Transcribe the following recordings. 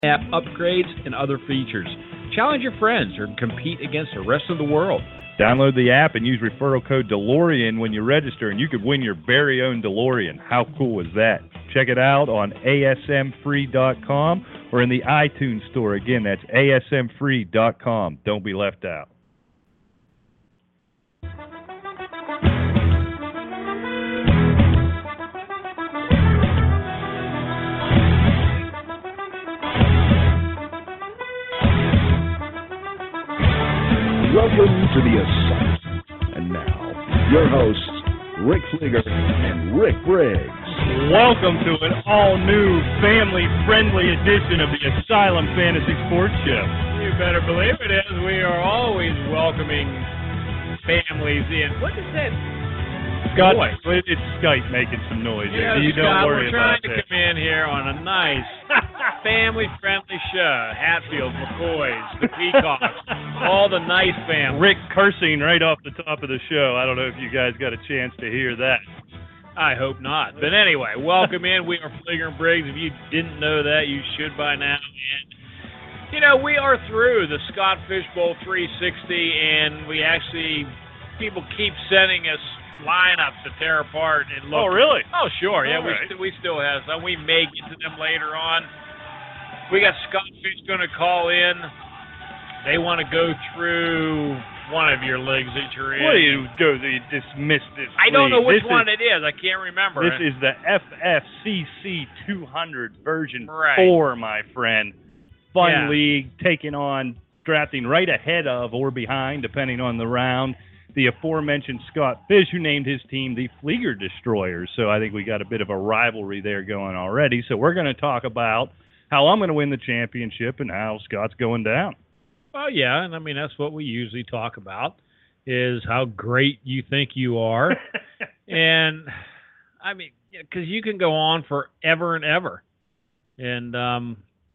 app upgrades, and other features. Challenge your friends or compete against the rest of the world. Download the app and use referral code DeLorean when you register, and you could win your very own DeLorean. How cool is that? Check it out on asmfree.com or in the iTunes store. Again, that's asmfree.com. Don't be left out. Welcome to the Assault. And now, your hosts, Rick Fleeger and Rick Briggs. Welcome to an all-new, family-friendly edition of the Asylum Fantasy Sports Show. You better believe it is. We are always welcoming families in. What is that? Scott, it's Skype making some noise. Yeah, you Scott, don't worry we're trying about to come in here on a nice, family-friendly show. Hatfield, McCoys, the Peacocks, all the nice families. Rick cursing right off the top of the show. I don't know if you guys got a chance to hear that. I hope not. But anyway, welcome in. We are Fleeger and Briggs. If you didn't know that, you should by now. And, we are through the Scott Fishbowl 360, and people keep sending us lineups to tear apart and look. Oh, really? Oh, sure. Yeah, right. we still have some. We may get to them later on. We got Scott Fish going to call in. They want to go through one of your leagues that you're in. What do you do? You dismiss this I don't know which this one it is. I can't remember. This is the FFCC 200 version 4, my friend. Fun league, taking on, drafting right ahead of or behind, depending on the round, the aforementioned Scott Fish, who named his team the Fleeger Destroyers. So I think we got a bit of a rivalry there going already. So we're going to talk about how I'm going to win the championship and how Scott's going down. Well, yeah, and I mean, that's what we usually talk about, is how great you think you are. And, I mean, because you can go on forever and ever. And,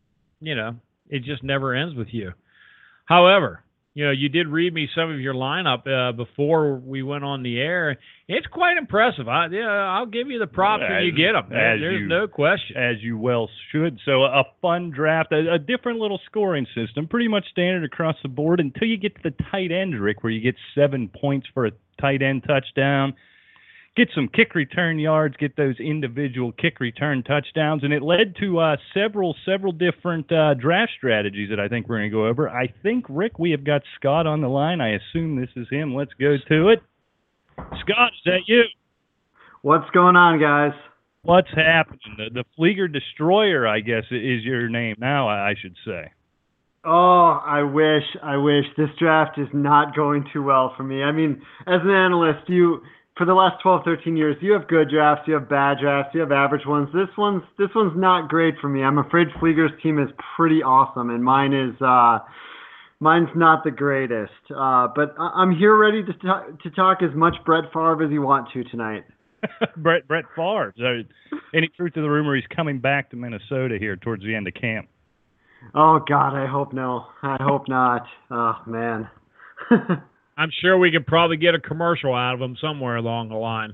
it just never ends with you. However, you did read me some of your lineup before we went on the air. It's quite impressive. I'll give you the props when you get them. There's no question. As you well should. So a fun draft, a different little scoring system, pretty much standard across the board until you get to the tight end, Rick, where you get 7 points for a tight end touchdown. Get some kick return yards, get those individual kick return touchdowns, and it led to several different draft strategies that I think we're going to go over. I think, Rick, we have got Scott on the line. I assume this is him. Let's go to it. Scott, is that you? What's going on, guys? What's happening? The Fleeger Destroyer, I guess, is your name now, I should say. Oh, I wish. This draft is not going too well for me. I mean, as an analyst, for the last 12, 13 years, you have good drafts, you have bad drafts, you have average ones. This one's not great for me. I'm afraid Fleeger's team is pretty awesome, and mine's not the greatest. But I'm here ready to talk as much Brett Favre as you want to tonight. Brett Favre. Any truth to the rumor he's coming back to Minnesota here towards the end of camp? Oh, God, I hope no. I hope not. Oh, man. I'm sure we could probably get a commercial out of him somewhere along the line.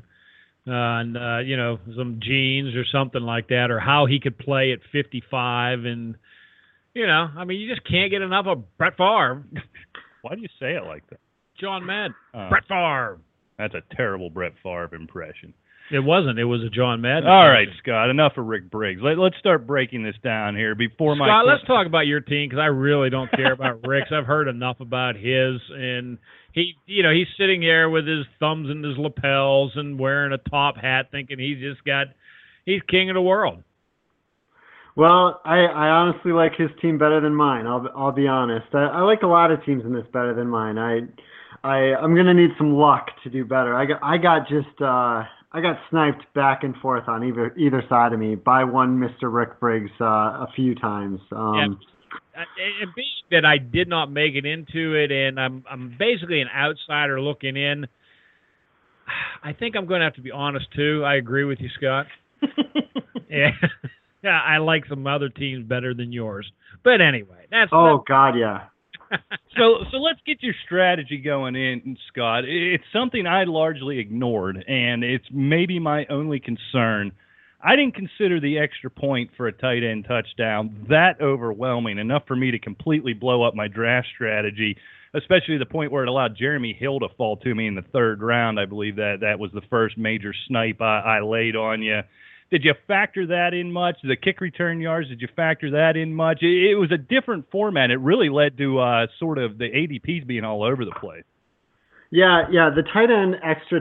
Some jeans or something like that, or how he could play at 55. And, you just can't get enough of Brett Favre. Why do you say it like that? John Madden. Brett Favre. That's a terrible Brett Favre impression. It wasn't. It was a John Madden. All right, Scott, enough of Rick Briggs. Let's start breaking this down here. Scott, let's talk about your team, because I really don't care about Rick's. I've heard enough about his, and he's sitting there with his thumbs in his lapels and wearing a top hat, thinking he's king of the world. Well, I honestly like his team better than mine. I'll be honest. I like a lot of teams in this better than mine. I'm gonna need some luck to do better. I got sniped back and forth on either side of me by one Mr. Rick Briggs a few times. And being that I did not make it into it, and I'm basically an outsider looking in, I think I'm going to have to be honest too. I agree with you, Scott. Yeah, I like some other teams better than yours. But anyway, God, yeah. So let's get your strategy going in, Scott. It's something I largely ignored, and it's maybe my only concern. I didn't consider the extra point for a tight end touchdown that overwhelming, enough for me to completely blow up my draft strategy, especially the point where it allowed Jeremy Hill to fall to me in the third round. I believe that was the first major snipe I laid on you. Did you factor that in much? The kick return yards, did you factor that in much? It was a different format. It really led to sort of the ADPs being all over the place. Yeah, the tight end extra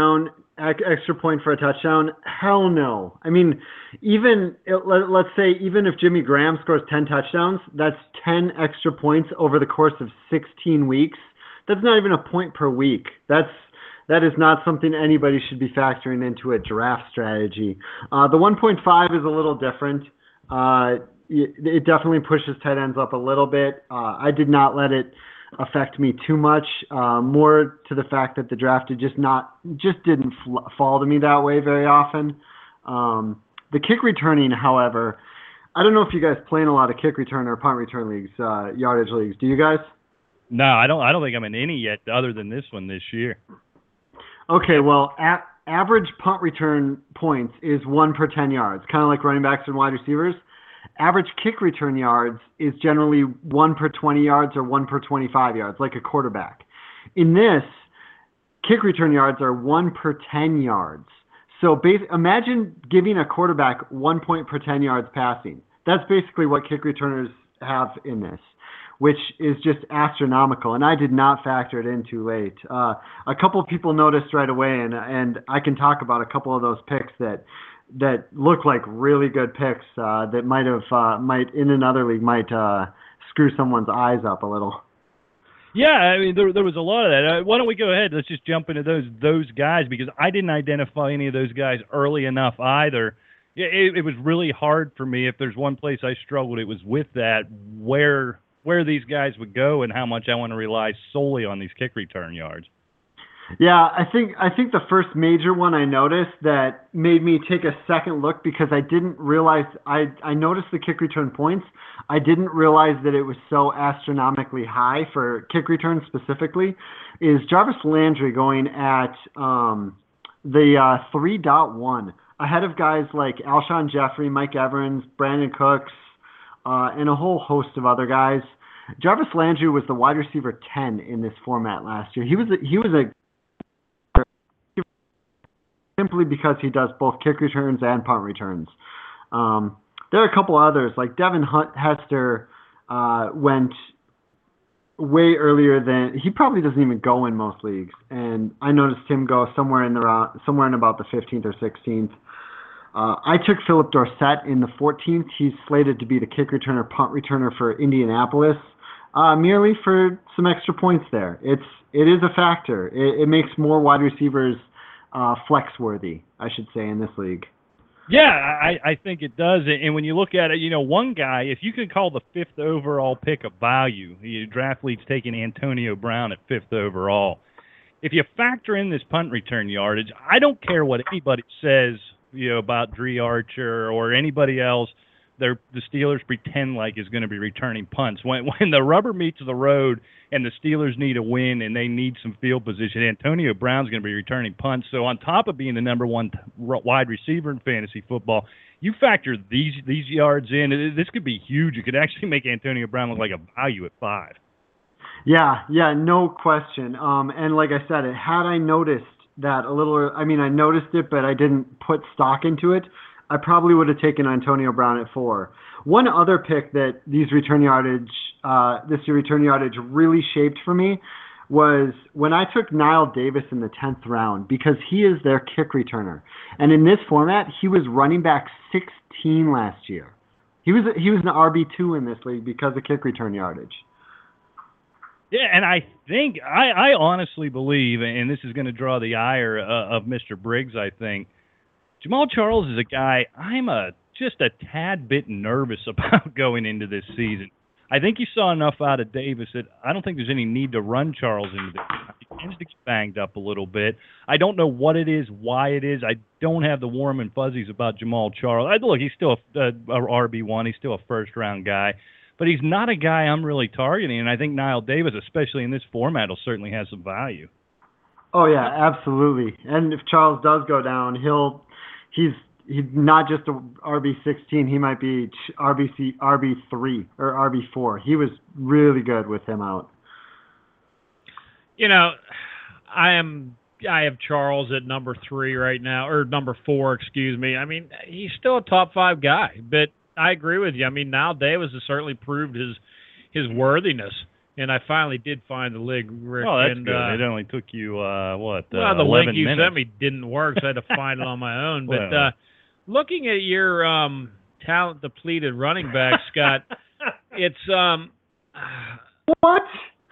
point for a touchdown, hell no. I mean, let's say even if Jimmy Graham scores 10 touchdowns, that's 10 extra points over the course of 16 weeks. That's not even a point per week. That is not something anybody should be factoring into a draft strategy. The 1.5 is a little different. It definitely pushes tight ends up a little bit. I did not let it affect me too much, more to the fact that the draft just didn't fall to me that way very often. The kick returning, however, I don't know if you guys play in a lot of kick return or punt return leagues, yardage leagues. Do you guys? No, I don't think I'm in any yet other than this one this year. Okay, well, average punt return points is 1 per 10 yards, kind of like running backs and wide receivers. Average kick return yards is generally 1 per 20 yards or 1 per 25 yards, like a quarterback. In this, kick return yards are 1 per 10 yards. So imagine giving a quarterback 1 point per 10 yards passing. That's basically what kick returners have in this, which is just astronomical. And I did not factor it in too late. A couple of people noticed right away, and I can talk about a couple of those picks that look like really good picks that might in another league might screw someone's eyes up a little. Yeah, I mean there was a lot of that. Why don't we go ahead? Let's just jump into those guys, because I didn't identify any of those guys early enough either. It was really hard for me. If there's one place I struggled, it was with that, where these guys would go and how much I want to rely solely on these kick return yards. Yeah, I think the first major one I noticed that made me take a second look, because I didn't realize I noticed the kick return points. I didn't realize that it was so astronomically high for kick returns specifically, is Jarvis Landry going at the 3.1 ahead of guys like Alshon Jeffrey, Mike Evans, Brandon Cooks, and a whole host of other guys. Jarvis Landry was the wide receiver 10 in this format last year. He was a simply because he does both kick returns and punt returns. There are a couple others, like Devin Hester went way earlier than he probably doesn't even go in most leagues, and I noticed him go somewhere in about the 15th or 16th. I took Philip Dorsett in the 14th. He's slated to be the kick returner, punt returner for Indianapolis, merely for some extra points there. It is a factor. It makes more wide receivers flex worthy, I should say, in this league. Yeah, I think it does. And when you look at it, one guy, if you could call the 5th overall pick a value, draft league's taking Antonio Brown at 5th overall. If you factor in this punt return yardage, I don't care what anybody says, about Dre Archer or anybody else. The Steelers pretend like is going to be returning punts. When the rubber meets the road and the Steelers need a win and they need some field position, Antonio Brown's going to be returning punts. So on top of being the number one wide receiver in fantasy football, you factor these yards in, this could be huge. It could actually make Antonio Brown look like a value at 5. Yeah, no question. And like I said, had I noticed that a little, I noticed it, but I didn't put stock into it, I probably would have taken Antonio Brown at 4. One other pick that this return yardage really shaped for me was when I took Niall Davis in the 10th round, because he is their kick returner. And in this format, he was running back 16 last year. He was an RB2 in this league because of kick return yardage. Yeah, and I think, I honestly believe, and this is going to draw the ire of Mr. Briggs, I think, Jamaal Charles is a guy I'm just a tad bit nervous about going into this season. I think you saw enough out of Davis that I don't think there's any need to run Charles into this. He tends to get banged up a little bit. I don't know what it is, why it is. I don't have the warm and fuzzies about Jamaal Charles. Look, he's still a RB1. He's still a first-round guy. But he's not a guy I'm really targeting, and I think Niall Davis, especially in this format, will certainly have some value. Oh, yeah, absolutely. And if Charles does go down, he's not just a RB16. He might be RB3 or RB4. He was really good with him out. You know, I have Charles at number 3 right now, or number 4, excuse me. I mean, he's still a top 5 guy, but I agree with you. I mean, Niall Davis has certainly proved his worthiness, and I finally did find the link, Rick. Oh, that's and, good. It only took you, well, the 11 link you minutes. sent me didn't work, so I had to find it on my own. But Well. Looking at your talent-depleted running back, Scott, it's What?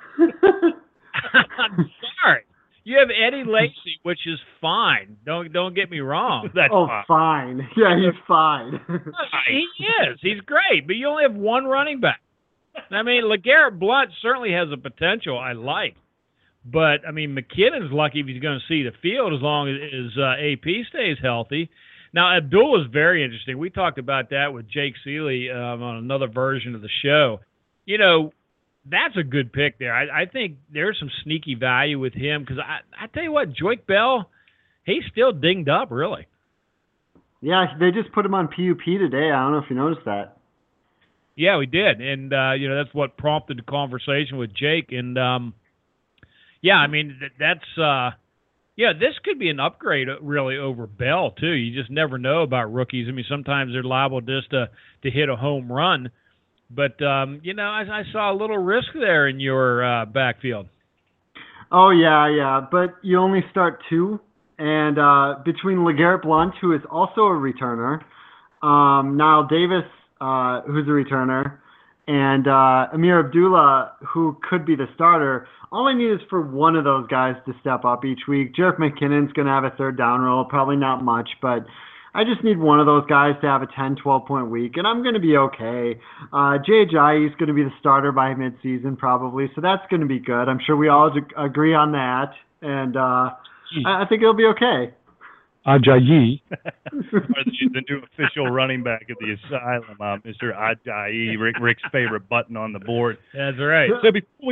I'm sorry. You have Eddie Lacy, which is fine. Don't get me wrong. That's fine. Yeah, he's fine. He is. He's great, but you only have one running back. I mean, LeGarrette Blount certainly has a potential I like. But, I mean, McKinnon's lucky if he's going to see the field as long as AP stays healthy. Now, Abdul is very interesting. We talked about that with Jake Seeley on another version of the show. You know, that's a good pick there. I think there's some sneaky value with him because I tell you what, Joique Bell, he's still dinged up, really. Yeah, they just put him on PUP today. I don't know if you noticed that. Yeah, we did. And, you know, that's what prompted the conversation with Jake. And, yeah, I mean, that's this could be an upgrade really over Bell, too. You just never know about rookies. I mean, sometimes they're liable just to hit a home run. But, you know, I saw a little risk there in your backfield. Oh, yeah. But you only start 2. And between LeGarrette Blount, who is also a returner, Niall Davis, who's a returner, and Amir Abdullah, who could be the starter, all I need is for one of those guys to step up each week. Jerick McKinnon's going to have a third down role, probably not much, but I just need one of those guys to have a 10, 12-point week, and I'm going to be okay. Jay Ajayi is going to be the starter by midseason probably, so that's going to be good. I'm sure we all agree on that, and I think it'll be okay. Ajayi. The new official running back of the asylum, Mr. Ajayi, Rick's favorite button on the board. That's right. So before we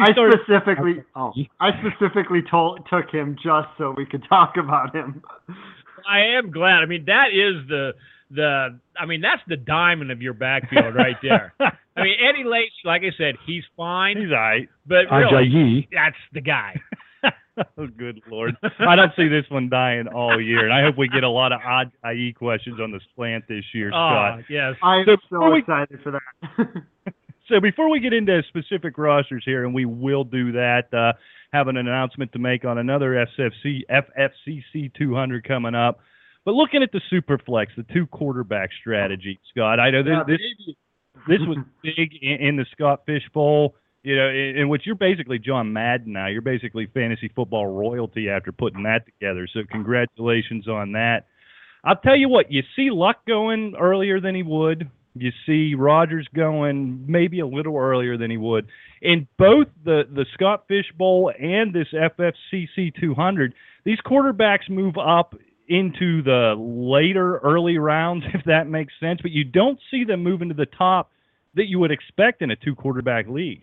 I specifically took him just so we could talk about him. I am glad. I mean, that is that's the diamond of your backfield right there. I mean, Eddie Lacy, like I said, he's fine. He's all right. But really, Ajayi. that's the guy. Oh, good Lord. I don't see this one dying all year, and I hope we get a lot of Ajayi questions on the slant this year, Scott. Yes. I'm so excited for that. So before we get into specific rosters here, and we will do that, have an announcement to make on another FFCC 200 coming up. But looking at the Superflex, the 2 quarterback strategy, Scott, I know this was big in the Scott Fish Bowl. You know, in which you're basically John Madden now. You're basically fantasy football royalty after putting that together. So congratulations on that. I'll tell you what, you see Luck going earlier than he would. You see Rodgers going maybe a little earlier than he would. In both the Scott Fish Bowl and this FFCC 200, these quarterbacks move up into the later early rounds, if that makes sense. But you don't see them moving to the top that you would expect in a 2-quarterback league.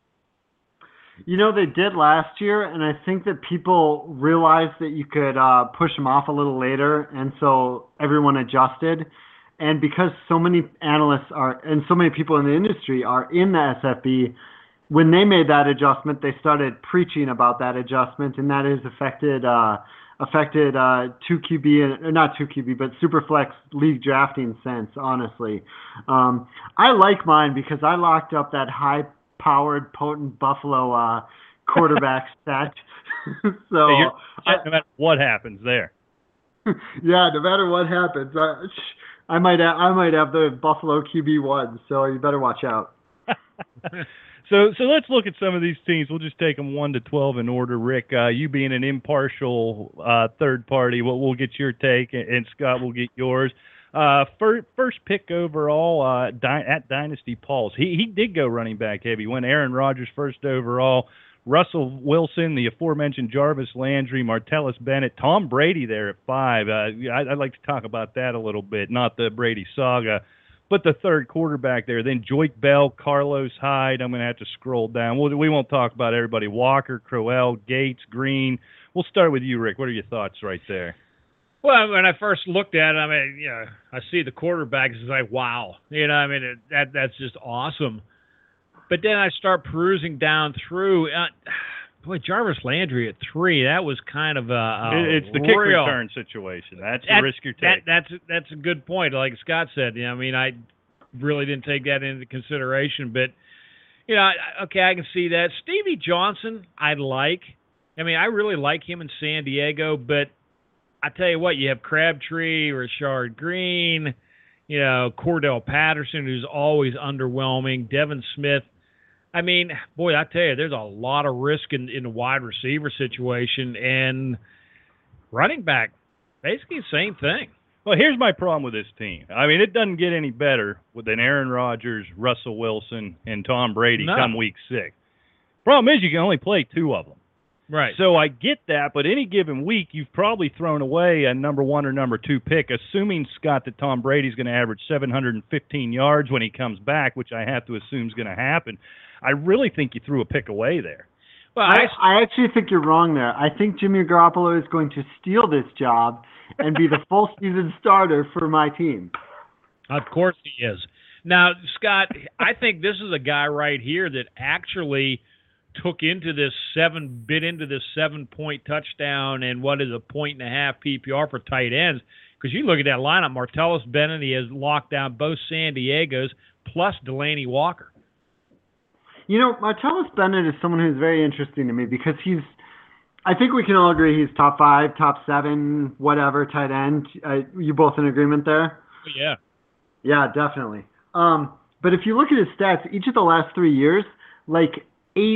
You know, they did last year, and I think that people realized that you could push them off a little later, and so everyone adjusted. And because so many analysts and so many people in the industry are in the SFB, when they made that adjustment, they started preaching about that adjustment, and that has affected 2QB, not 2QB, but Superflex league drafting sense, honestly. I like mine because I locked up that high-powered, potent Buffalo quarterback set. So no matter what happens there. Yeah, no matter what happens, I might have the Buffalo QB1, so you better watch out. So let's look at some of these teams. We'll just take them 1 to 12 in order. Rick, you being an impartial third party, we'll get your take, and Scott will get yours. First pick overall at Dynasty Pulse. He did go running back heavy. Went Aaron Rodgers first overall, Russell Wilson, the aforementioned Jarvis Landry, Martellus Bennett, Tom Brady there at 5. I'd like to talk about that a little bit, not the Brady saga, but the third quarterback there. Then Joique Bell, Carlos Hyde. I'm going to have to scroll down. We won't talk about everybody. Walker, Crowell, Gates, Green. We'll start with you, Rick. What are your thoughts right there? Well, when I first looked at it, I mean, I see the quarterbacks. It's like, wow, I mean, that's just awesome. But then I start perusing down through. Boy, Jarvis Landry at 3. That was kind of it's the kick return situation. That's the risk you're taking. That's a good point. Like Scott said, I mean, I really didn't take that into consideration. But okay, I can see that. Stevie Johnson, I like. I mean, I really like him in San Diego. But I tell you what, you have Crabtree, Rashard Green, Cordell Patterson, who's always underwhelming, Devin Smith. I mean, boy, I tell you, there's a lot of risk in the wide receiver situation, and running back, basically the same thing. Well, here's my problem with this team. I mean, it doesn't get any better than Aaron Rodgers, Russell Wilson, and Tom Brady come week 6. Problem is you can only play 2 of them. Right. So I get that, but any given week, you've probably thrown away a number 1 or number 2 pick, assuming, Scott, that Tom Brady's going to average 715 yards when he comes back, which I have to assume is going to happen. I really think you threw a pick away there. Well, I actually think you're wrong there. I think Jimmy Garoppolo is going to steal this job and be the full season starter for my team. Of course he is. Now, Scott, I think this is a guy right here that actually took into this 7-point touchdown and what is a 1.5 PPR for tight ends. Because you look at that lineup, Martellus Bennett, he has locked down both San Diego's plus Delanie Walker. Martellus Bennett is someone who's very interesting to me because I think we can all agree he's top 5, top 7, whatever, tight end. You both in agreement there? Yeah. Yeah, definitely. But if you look at his stats, each of the last 3 years, like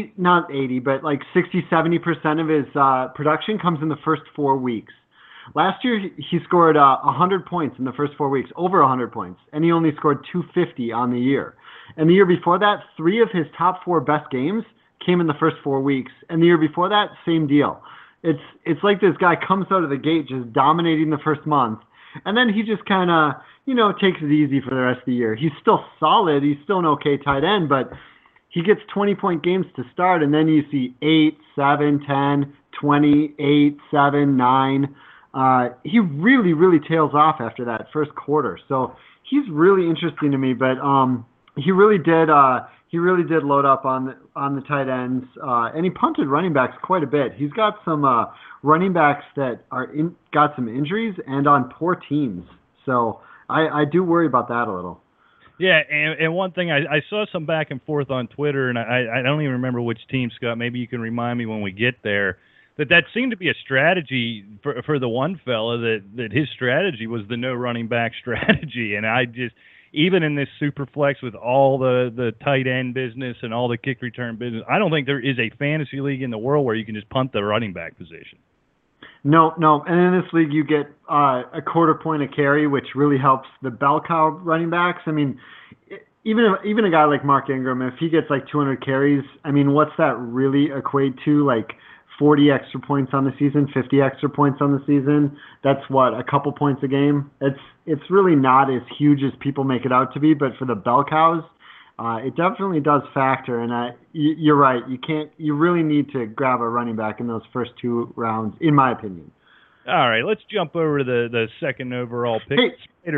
60-70% of his production comes in the first 4 weeks. Last year, he scored 100 points in the first 4 weeks, over 100 points, and he only scored 250 on the year. And the year before that, 3 of his top 4 best games came in the first 4 weeks. And the year before that, same deal. It's like this guy comes out of the gate just dominating the first month, and then he just kind of, takes it easy for the rest of the year. He's still solid. He's still an okay tight end, but he gets 20-point games to start, and then you see 8, 7, 10, 20, 8, 7, 9. He really, really tails off after that first quarter. So he's really interesting to me, but he really did load up on the tight ends, and he punted running backs quite a bit. He's got some running backs that got some injuries and on poor teams. So I do worry about that a little. Yeah, and one thing, I saw some back and forth on Twitter, and I don't even remember which team, Scott. Maybe you can remind me when we get there. That seemed to be a strategy for the one fella that his strategy was the no running back strategy, and I just, even in this super flex with all the tight end business and all the kick return business, I don't think there is a fantasy league in the world where you can just punt the running back position. No. And in this league, you get a quarter point a carry, which really helps the bell cow running backs. I mean, even a guy like Mark Ingram, if he gets like 200 carries, I mean, what's that really equate to? Like 40 extra points on the season, 50 extra points on the season. That's what, a couple points a game. It's really not as huge as people make it out to be, but for the bell cows, it definitely does factor. And you're right. You really need to grab a running back in those first 2 rounds, in my opinion. All right, let's jump over to the second overall pick. Hey,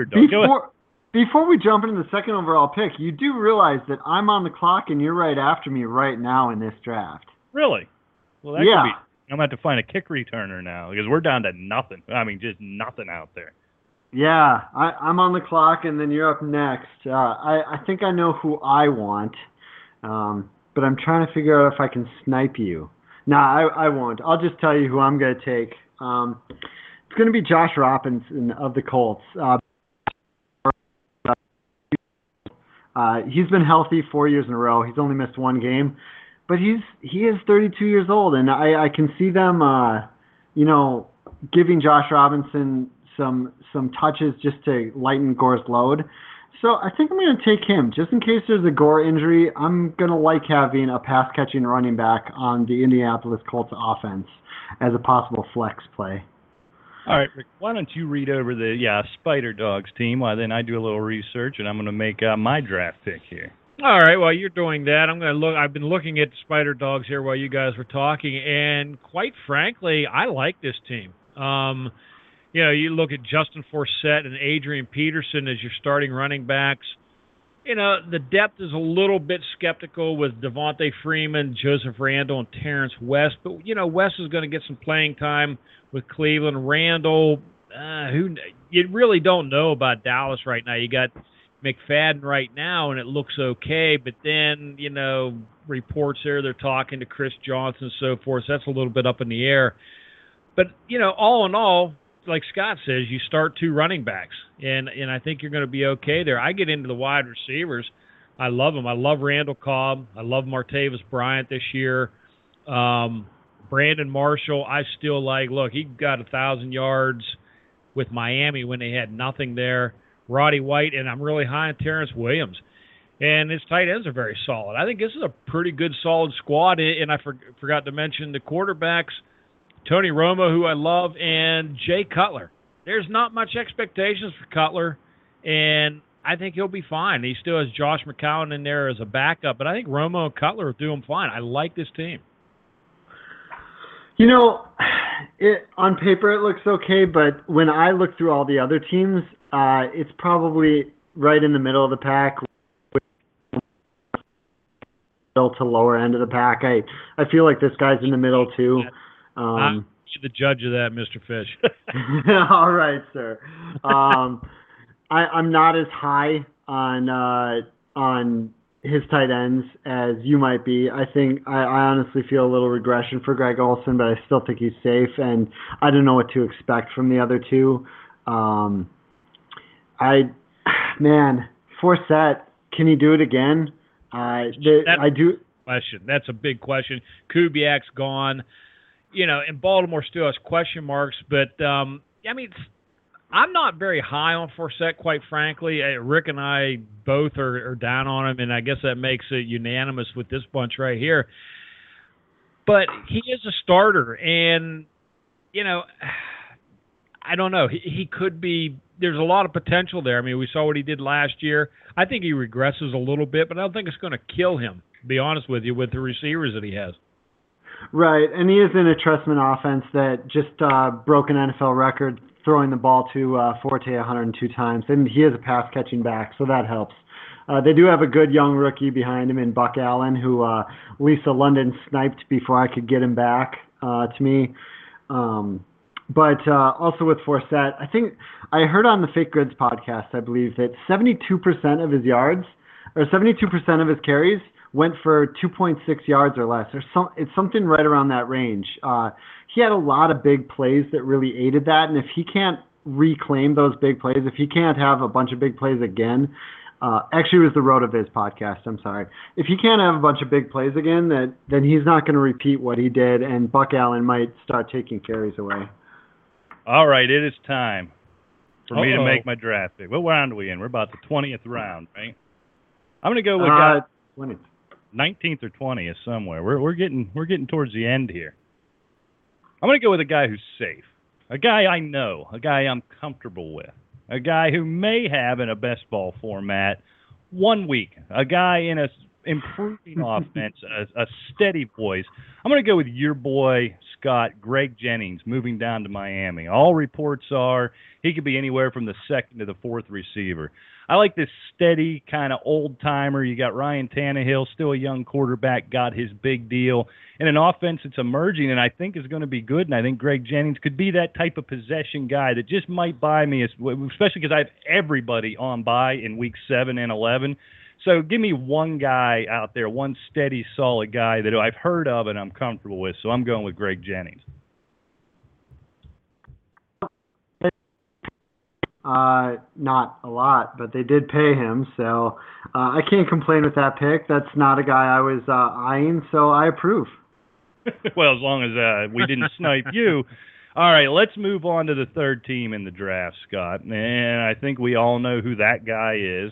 before we jump into the second overall pick, you do realize that I'm on the clock and you're right after me right now in this draft. Really? Well, that could be. I'm going to have to find a kick returner now because we're down to nothing. I mean, just nothing out there. Yeah, I'm on the clock, and then you're up next. I think I know who I want, but I'm trying to figure out if I can snipe you. No, I won't. I'll just tell you who I'm going to take. It's going to be Josh Robinson of the Colts. He's been healthy 4 years in a row. He's only missed 1 game. But he is 32 years old, and I can see them, giving Josh Robinson some touches just to lighten Gore's load. So I think I'm going to take him. Just in case there's a Gore injury, I'm going to like having a pass-catching running back on the Indianapolis Colts offense as a possible flex play. All right, Rick, why don't you read over the Spider Dogs team while then I do a little research, and I'm going to make my draft pick here. All right, while you're doing that, I've been looking at Spider Dogs here while you guys were talking, and quite frankly, I like this team. You look at Justin Forsett and Adrian Peterson as your starting running backs. The depth is a little bit skeptical with Devontae Freeman, Joseph Randall, and Terrence West. But, West is going to get some playing time with Cleveland. Randall, you really don't know about Dallas right now. You got McFadden right now, and it looks okay. But then, reports there, they're talking to Chris Johnson and so forth. So that's a little bit up in the air. But, all in all, like Scott says, you start 2 running backs, and I think you're going to be okay there. I get into the wide receivers. I love them. I love Randall Cobb. I love Martavis Bryant this year. Brandon Marshall, I still like. Look, he got 1,000 yards with Miami when they had nothing there. Roddy White, and I'm really high on Terrence Williams. And his tight ends are very solid. I think this is a pretty good, solid squad, and I forgot to mention the quarterbacks, Tony Romo, who I love, and Jay Cutler. There's not much expectations for Cutler, and I think he'll be fine. He still has Josh McCown in there as a backup, but I think Romo and Cutler will do him fine. I like this team. On paper it looks okay, but when I look through all the other teams, it's probably right in the middle of the pack, middle to lower end of the pack. I feel like this guy's in the middle too. I'm the judge of that, Mr. Fish. All right, sir. I'm not as high on his tight ends as you might be. I think I honestly feel a little regression for Greg Olsen, but I still think he's safe, and I don't know what to expect from the other two. Forsett, can he do it again? I do. Question. That's a big question. Kubiak's gone. And Baltimore still has question marks, but I'm not very high on Forsett, quite frankly. Rick and I both are down on him, and I guess that makes it unanimous with this bunch right here. But he is a starter, and, I don't know. He could be – there's a lot of potential there. We saw what he did last year. I think he regresses a little bit, but I don't think it's going to kill him, to be honest with you, with the receivers that he has. Right, and he is in a Trestman offense that just broke an NFL record throwing the ball to Forte 102 times, and he is a pass-catching back, so that helps. They do have a good young rookie behind him in Buck Allen, who Lisa London sniped before I could get him back to me. But also with Forsett, I think I heard on the Fake Grids podcast, I believe, that 72% of his yards, or 72% of his carries, went for 2.6 yards or less. It's something right around that range. He had a lot of big plays that really aided that, and if he can't reclaim those big plays, if he can't have a bunch of big plays again, actually it was the RotoViz podcast, I'm sorry. If he can't have a bunch of big plays again, then he's not going to repeat what he did, and Buck Allen might start taking carries away. All right, it is time for me to make my draft pick. What round are we in? We're about the 20th round, right? I'm going to go with 20th. 19th or 20th somewhere. We're getting towards the end here. I'm going to go with a guy who's safe, a guy I know, a guy I'm comfortable with, a guy who may have in a best ball format 1 week, a guy in a improving offense, a steady voice. I'm going to go with your boy, Scott, Greg Jennings, moving down to Miami. All reports are he could be anywhere from the second to the fourth receiver. I like this steady kind of old-timer. You got Ryan Tannehill, still a young quarterback, got his big deal. And an offense that's emerging and I think is going to be good, and I think Greg Jennings could be that type of possession guy that just might buy me, especially because I have everybody on bye in week 7 and 11. So give me one guy out there, one steady, solid guy that I've heard of and I'm comfortable with. So I'm going with Greg Jennings. Not a lot, but they did pay him, so I can't complain with that pick. That's not a guy I was eyeing, so I approve. Well, as long as we didn't snipe you. All right, let's move on to the third team in the draft, Scott. And I think we all know who that guy is.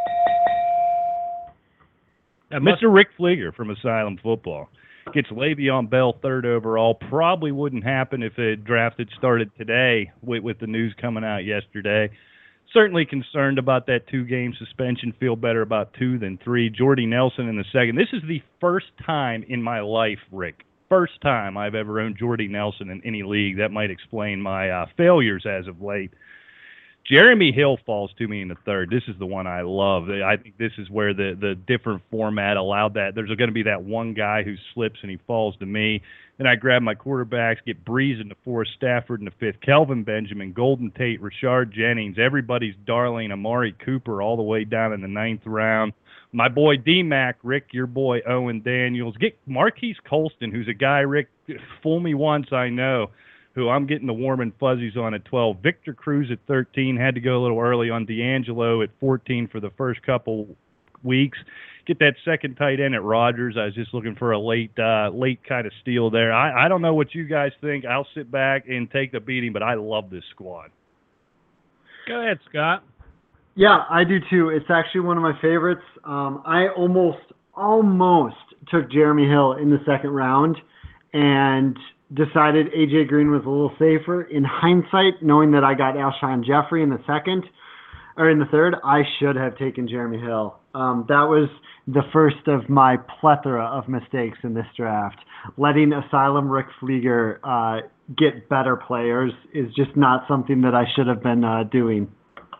Mr. Rick Flieger from Asylum Football. Gets Le'Veon Bell third overall. Probably wouldn't happen if the draft had started today with the news coming out yesterday. Certainly concerned about that 2-game suspension. Feel better about 2 than 3. Jordy Nelson in the second. This is the first time in my life, Rick, first time I've ever owned Jordy Nelson in any league. That might explain my failures as of late. Jeremy Hill falls to me in the third. This is the one I love. I think this is where the different format allowed that. There's going to be that one guy who slips and he falls to me. Then I grab my quarterbacks, get Breeze in the fourth, Stafford in the fifth, Kelvin Benjamin, Golden Tate, Rashard Jennings, everybody's darling, Amari Cooper all the way down in the ninth round. My boy D-Mac, Rick, your boy Owen Daniels. Get Marquise Colston, who's a guy, Rick, fool me once, I know, who I'm getting the warm and fuzzies on at 12. Victor Cruz at 13, had to go a little early on D'Angelo at 14 for the first couple weeks. Get that second tight end at Rodgers. I was just looking for a late kind of steal there. I don't know what you guys think. I'll sit back and take the beating, but I love this squad. Go ahead, Scott. Yeah, I do too. It's actually one of my favorites. I almost took Jeremy Hill in the second round and decided A.J. Green was a little safer. In hindsight, knowing that I got Alshon Jeffrey in the third, I should have taken Jeremy Hill. That was the first of my plethora of mistakes in this draft. Letting Asylum Rick Flieger get better players is just not something that I should have been doing.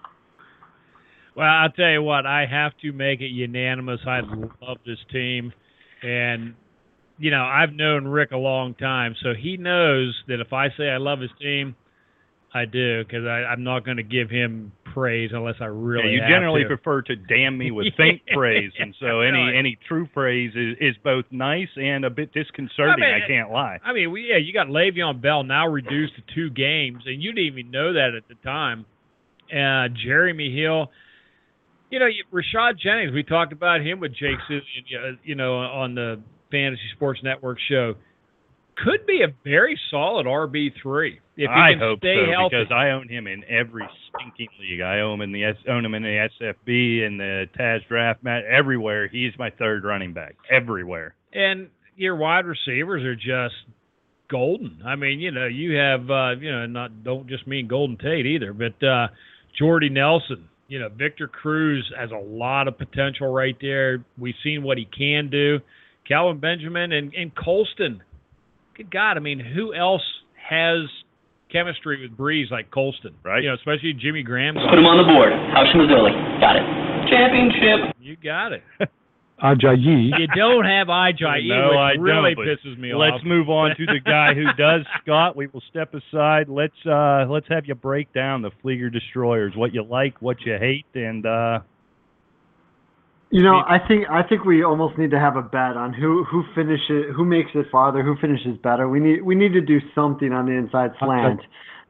Well, I'll tell you what, I have to make it unanimous. I love this team. And, you know, I've known Rick a long time, so he knows that if I say I love his team, I do, because I'm not going to give him praise unless I really you have generally to. Prefer to damn me with faint praise, and so any true praise is both nice and a bit disconcerting, I can't lie. I mean, you got Le'Veon Bell now reduced to 2 games, and you didn't even know that at the time. Jeremy Hill. You know, Rashad Jennings, we talked about him with Jake Silly, you know, on the Fantasy Sports Network show. Could be a very solid RB3 if he can hope stay so, healthy. Because I own him in every stinking league. I own him in the SFB and the Taz Draft Match, everywhere. He's my third running back, everywhere. And your wide receivers are just golden. I mean, you know, you have, don't just mean Golden Tate either, but Jordy Nelson. You know, Victor Cruz has a lot of potential right there. We've seen what he can do. Calvin Benjamin and Colston. Good God, I mean, who else has chemistry with Breeze like Colston? Right. You know, especially Jimmy Graham. Put him on the board. House Mazzilli. Got it. Championship. You got it. Ajayi. You don't have Ajayi, No, I which really don't, pisses me off. Let's move on to the guy who does, Scott. We will step aside. Let's have you break down the Flieger Destroyers, what you like, what you hate, and you know, I think we almost need to have a bet on who finishes, who makes it farther, who finishes better. We need to do something on the inside slant.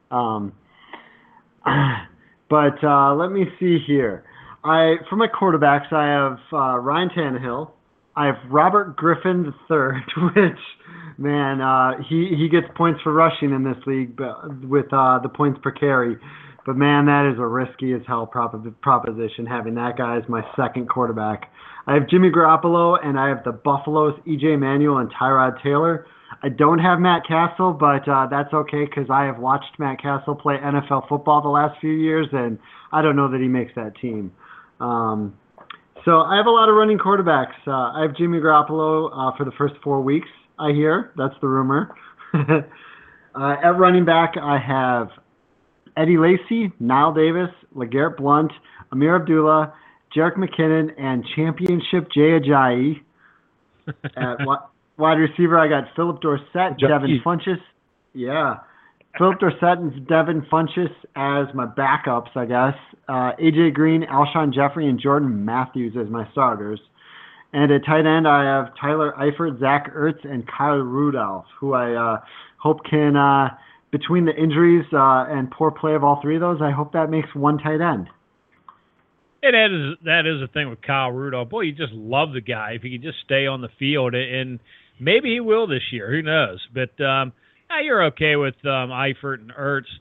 But let me see here. For my quarterbacks, I have Ryan Tannehill. I have Robert Griffin III, which, man, he gets points for rushing in this league with the points per carry. But, man, that is a risky as hell proposition, having that guy as my second quarterback. I have Jimmy Garoppolo, and I have the Buffaloes, E.J. Manuel and Tyrod Taylor. I don't have Matt Castle, but that's okay because I have watched Matt Castle play NFL football the last few years, and I don't know that he makes that team. So I have a lot of running quarterbacks. I have Jimmy Garoppolo for the first 4 weeks, I hear. That's the rumor. At running back, I have Eddie Lacy, Niall Davis, LeGarrette Blount, Amir Abdullah, Jerick McKinnon, and Championship Jay Ajayi. At wide receiver, I got Philip Dorsett, Devin Funchess. Yeah. Philip Dorsett and Devin Funchess as my backups, I guess. A.J. Green, Alshon Jeffrey, and Jordan Matthews as my starters. And at tight end, I have Tyler Eifert, Zach Ertz, and Kyle Rudolph, who I hope can, between the injuries and poor play of all three of those, I hope that makes one tight end. That is the thing with Kyle Rudolph. Boy, you just love the guy. If he can just stay on the field, and maybe he will this year. Who knows? But you're okay with Eifert and Ertz.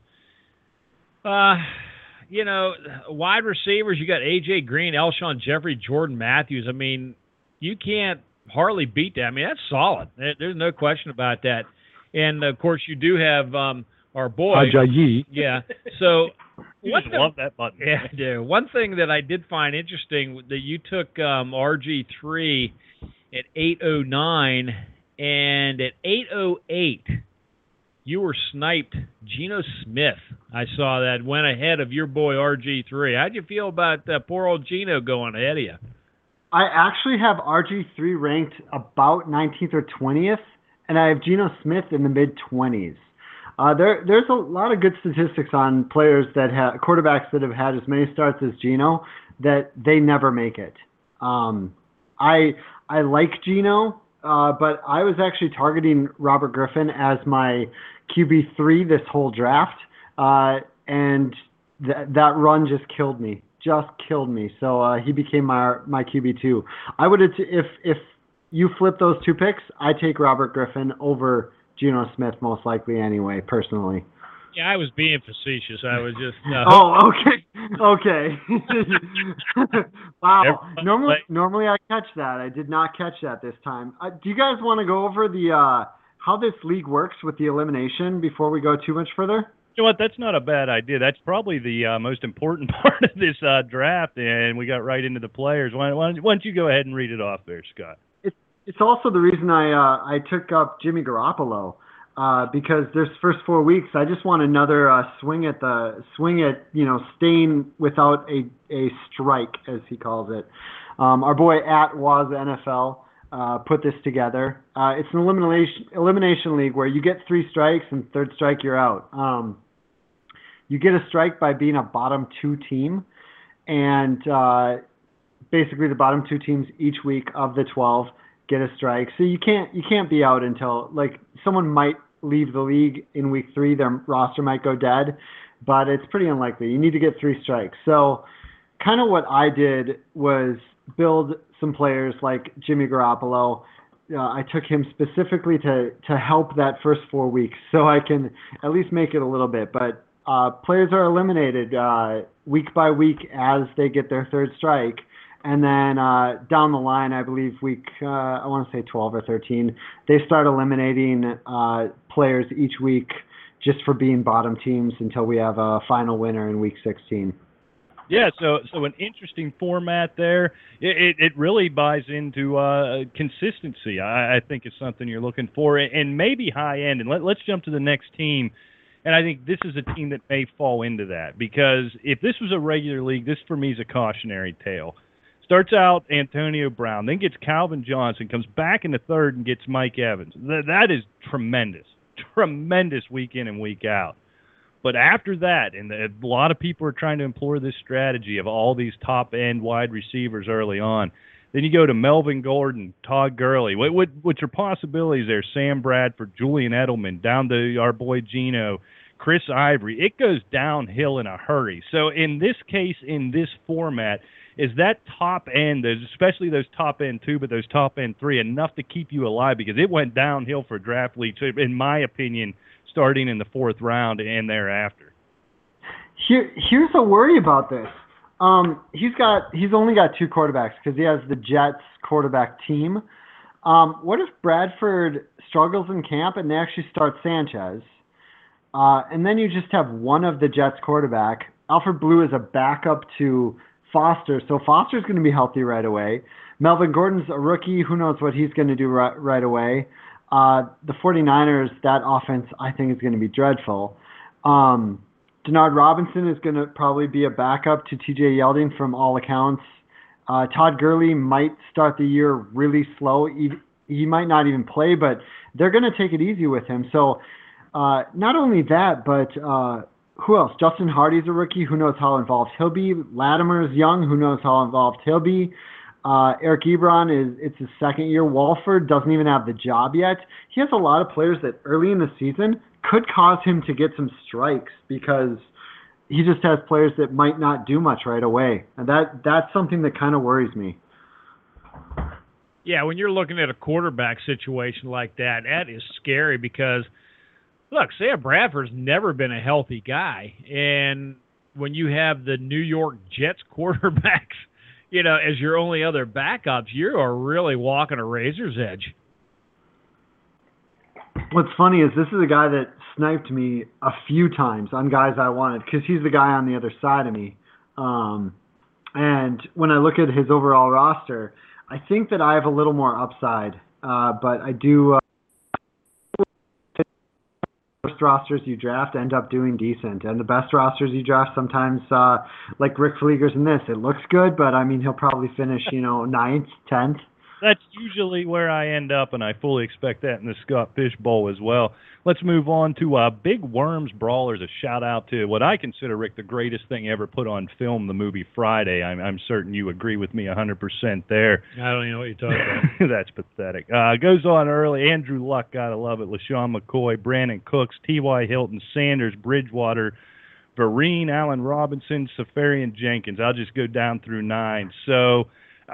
You know, wide receivers, you got A.J. Green, Alshon Jeffrey, Jordan Matthews. I mean, you can't hardly beat that. I mean, that's solid. There's no question about that. And, of course, you do have our boy. Ajayi. Yeah. So love that button. Yeah, I do. One thing that I did find interesting that you took RG3 at 809 And at 8:08, you were sniped Geno Smith. I saw that went ahead of your boy RG3. How'd you feel about poor old Geno going ahead of you? I actually have RG3 ranked about 19th or 20th, and I have Geno Smith in the mid-20s. There's a lot of good statistics on players that have quarterbacks that have had as many starts as Geno that they never make it. I like Geno, but I was actually targeting Robert Griffin as my QB3 this whole draft, and that run just killed me. So he became my QB2. I would if you flip those two picks, I take Robert Griffin over Geno Smith most likely anyway, personally. Yeah, I was being facetious. I was just. Oh, okay. Wow. Normally I catch that. I did not catch that this time. Do you guys want to go over the how this league works with the elimination before we go too much further? You know what? That's not a bad idea. That's probably the most important part of this draft, and we got right into the players. Why don't you go ahead and read it off there, Scott? It's also the reason I took up Jimmy Garoppolo because there's first 4 weeks. I just want another swing at staying without a strike, as he calls it. Our boy at Was NFL put this together. It's an elimination league where you get 3 strikes, and third strike you're out. You get a strike by being a bottom 2 team, and basically the bottom 2 teams each week of the 12 get a strike. So you can't be out until, like, someone might leave the league in week 3, their roster might go dead, but it's pretty unlikely. You need to get 3 strikes. So kind of what I did was build some players like Jimmy Garoppolo. I took him specifically to help that first 4 weeks so I can at least make it a little bit. But players are eliminated week by week as they get their third strike. And then down the line, I believe week, I want to say 12 or 13, they start eliminating players each week just for being bottom teams until we have a final winner in week 16. Yeah, so an interesting format there. It really buys into consistency. I think is something you're looking for, and maybe high end. And let's jump to the next team. And I think this is a team that may fall into that, because if this was a regular league, this for me is a cautionary tale. Starts out Antonio Brown, then gets Calvin Johnson, comes back in the third and gets Mike Evans. That is tremendous week in and week out. But after that, and a lot of people are trying to employ this strategy of all these top-end wide receivers early on. Then you go to Melvin Gordon, Todd Gurley. What's your possibilities there? Sam Bradford, Julian Edelman, down to our boy Geno, Chris Ivory. It goes downhill in a hurry. So in this case, in this format, is that top end, especially those top end 2, but those top end 3, enough to keep you alive? Because it went downhill for draft leagues, in my opinion, starting in the 4th round and thereafter. Here's a worry about this. He's only got 2 quarterbacks because he has the Jets quarterback team. What if Bradford struggles in camp and they actually start Sanchez? And then you just have one of the Jets quarterback. Alfred Blue is a backup to Foster, so Foster's going to be healthy right away. Melvin Gordon's a rookie. Who knows what he's going to do right away. The 49ers, that offense, I think, is going to be dreadful. Denard Robinson is going to probably be a backup to TJ Yeldon from all accounts. Todd Gurley might start the year really slow. He might not even play, but they're going to take it easy with him. So not only that, but who else? Justin Hardy's a rookie. Who knows how involved he'll be? Latimer's young. Who knows how involved he'll be? Eric Ebron it's his 2nd year. Walford doesn't even have the job yet. He has a lot of players that early in the season could cause him to get some strikes because he just has players that might not do much right away. And that's something that kind of worries me. Yeah, when you're looking at a quarterback situation like that, that is scary because, look, Sam Bradford's never been a healthy guy. And when you have the New York Jets quarterbacks, as your only other backups, you are really walking a razor's edge. What's funny is this is a guy that sniped me a few times on guys I wanted because he's the guy on the other side of me. And when I look at his overall roster, I think that I have a little more upside. But I do worst rosters you draft end up doing decent, and the best rosters you draft sometimes, like Rick Fleeger's in this, it looks good, but I mean he'll probably finish, ninth, 10th. That's usually where I end up, and I fully expect that in the Scott Fish Bowl as well. Let's move on to Big Worms Brawlers. A shout out to what I consider, Rick, the greatest thing ever put on film, the movie Friday. I'm certain you agree with me 100% there. I don't even know what you're talking about. That's pathetic. Goes on early. Andrew Luck, gotta love it. LaShawn McCoy, Brandon Cooks, T.Y. Hilton, Sanders, Bridgewater, Vereen, Allen Robinson, Safarian Jenkins. I'll just go down through 9. So...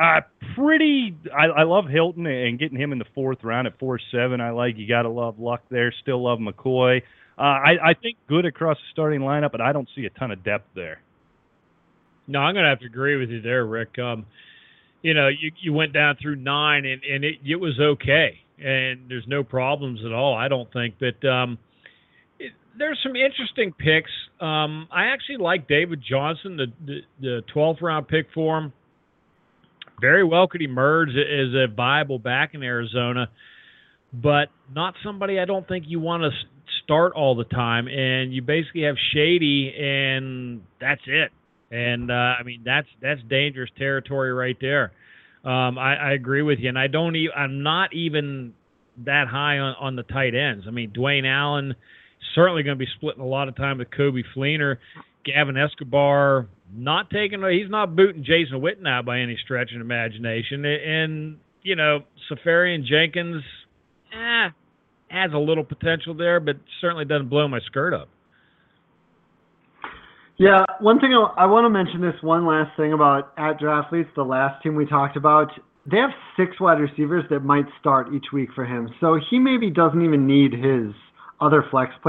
I love Hilton and getting him in the 4th round at 4-7. I like. You got to love Luck there. Still love McCoy. I think good across the starting lineup, but I don't see a ton of depth there. No, I'm going to have to agree with you there, Rick. You went down through 9, and it was okay, and there's no problems at all, I don't think. But there's some interesting picks. I actually like David Johnson, the 12th round pick for him. Very well could emerge as a viable back in Arizona, but not somebody I don't think you want to start all the time. And you basically have Shady, and that's it. And that's dangerous territory right there. I agree with you, and I'm not even that high on the tight ends. I mean, Dwayne Allen certainly going to be splitting a lot of time with Kobe Fleener. Gavin Escobar, he's not booting Jason Witten out by any stretch of imagination. And, Safarian Jenkins, has a little potential there, but certainly doesn't blow my skirt up. Yeah, one thing I want to mention this one last thing about at Draftleets, the last team we talked about. They have 6 wide receivers that might start each week for him. So he maybe doesn't even need his other flex players.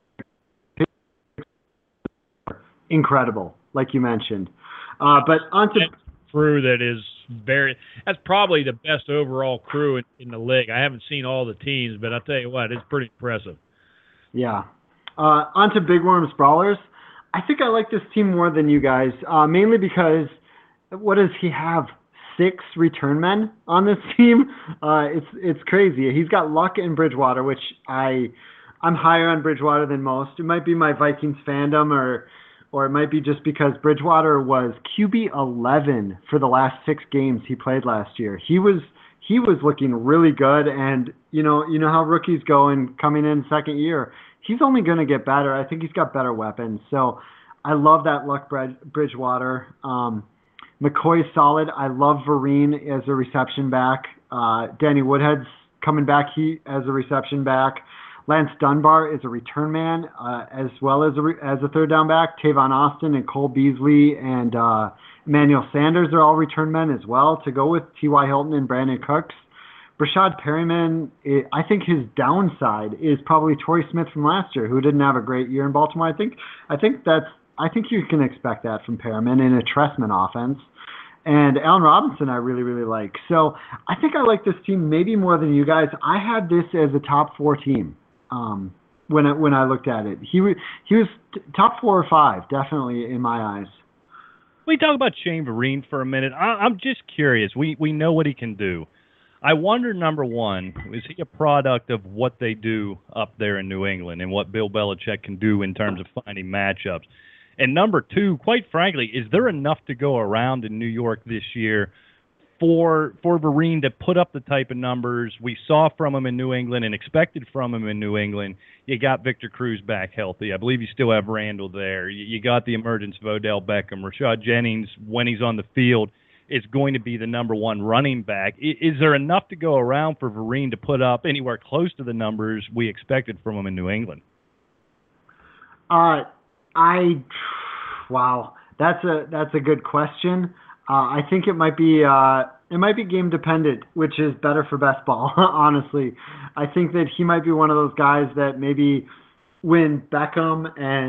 Incredible, like you mentioned. But onto crew that's probably the best overall crew in the league. I haven't seen all the teams, but I'll tell you what, it's pretty impressive. Yeah. Onto Big Worms Brawlers. I think I like this team more than you guys, mainly because what does he have? 6 return men on this team? It's crazy. He's got Luck and Bridgewater, which I'm higher on Bridgewater than most. It might be my Vikings fandom, or it might be just because Bridgewater was QB 11 for the last 6 games he played last year. He was looking really good, and you know how rookies go and coming in second year. He's only going to get better. I think he's got better weapons. So I love that Luck Bridgewater. McCoy's solid. I love Vereen as a reception back. Danny Woodhead's coming back as a reception back. Lance Dunbar is a return man, as well as a third down back. Tavon Austin and Cole Beasley and Emmanuel Sanders are all return men as well, to go with T.Y. Hilton and Brandon Cooks. Brashad Perryman, I think his downside is probably Torrey Smith from last year, who didn't have a great year in Baltimore. I think you can expect that from Perryman in a Trestman offense. And Allen Robinson I really, really like. So I think I like this team maybe more than you guys. I had this as a top 4 team. When I looked at it, he was top 4 or 5, definitely in my eyes. We talk about Shane Vereen for a minute. I'm just curious. We know what he can do. I wonder, number one, is he a product of what they do up there in New England and what Bill Belichick can do in terms of finding matchups? And number two, quite frankly, is there enough to go around in New York this year for Vereen to put up the type of numbers we saw from him in New England and expected from him in New England? You got Victor Cruz back healthy. I believe you still have Randall there. You got the emergence of Odell Beckham. Rashad Jennings, when he's on the field, is going to be the number 1 running back. Is there enough to go around for Vereen to put up anywhere close to the numbers we expected from him in New England? Wow, that's a good question. I think it might be game dependent, which is better for best ball. Honestly, I think that he might be one of those guys that maybe when Beckham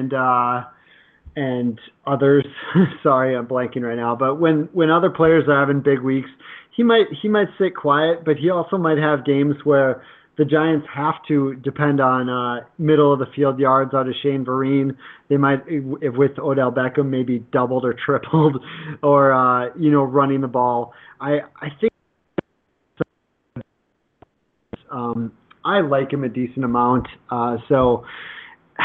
and others, sorry, I'm blanking right now, but when other players are having big weeks, he might sit quiet, but he also might have games where the Giants have to depend on middle of the field yards out of Shane Vereen. They might, if with Odell Beckham, maybe doubled or tripled, or running the ball. I think I like him a decent amount. So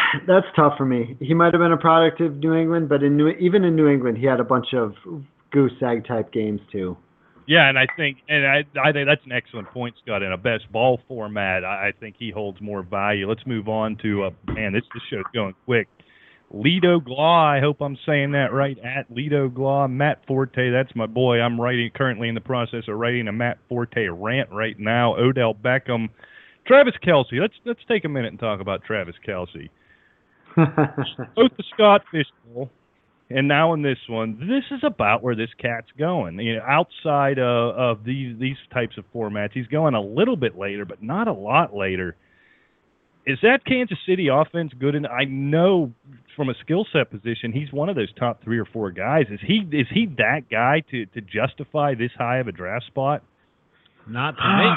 That's tough for me. He might have been a product of New England, but even in New England, he had a bunch of goose egg type games too. Yeah, and I think that's an excellent point, Scott. In a best ball format, I think he holds more value. Let's move on to this show's going quick. Lido Glaw, I hope I'm saying that right. At Lido Glaw, Matt Forte, that's my boy. I'm currently in the process of writing a Matt Forte rant right now. Odell Beckham, Travis Kelce. Let's take a minute and talk about Travis Kelce. Both the Scott Fishbowl and now in this one, this is about where this cat's going. You know, outside of these types of formats, he's going a little bit later, but not a lot later. Is that Kansas City offense good? And I know from a skill set position, he's one of those top 3 or 4 guys. Is he that guy to justify this high of a draft spot? Not to me.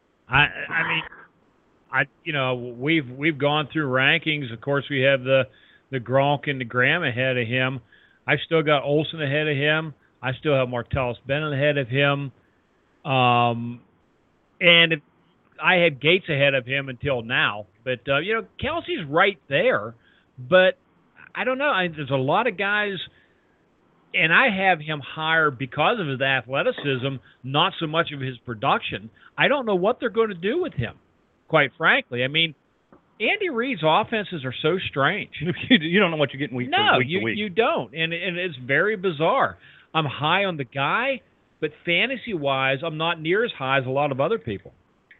I mean, we've gone through rankings. Of course, we have the Gronk and the Graham ahead of him. I've still got Olsen ahead of him. I still have Martellus Bennett ahead of him. And I had Gates ahead of him until now. But, Kelce's right there. But I don't know. There's a lot of guys, and I have him higher because of his athleticism, not so much of his production. I don't know what they're going to do with him, quite frankly. I mean, Andy Reid's offenses are so strange. You don't know what you're getting week to week. No, you don't. And it's very bizarre. I'm high on the guy, but fantasy-wise, I'm not near as high as a lot of other people.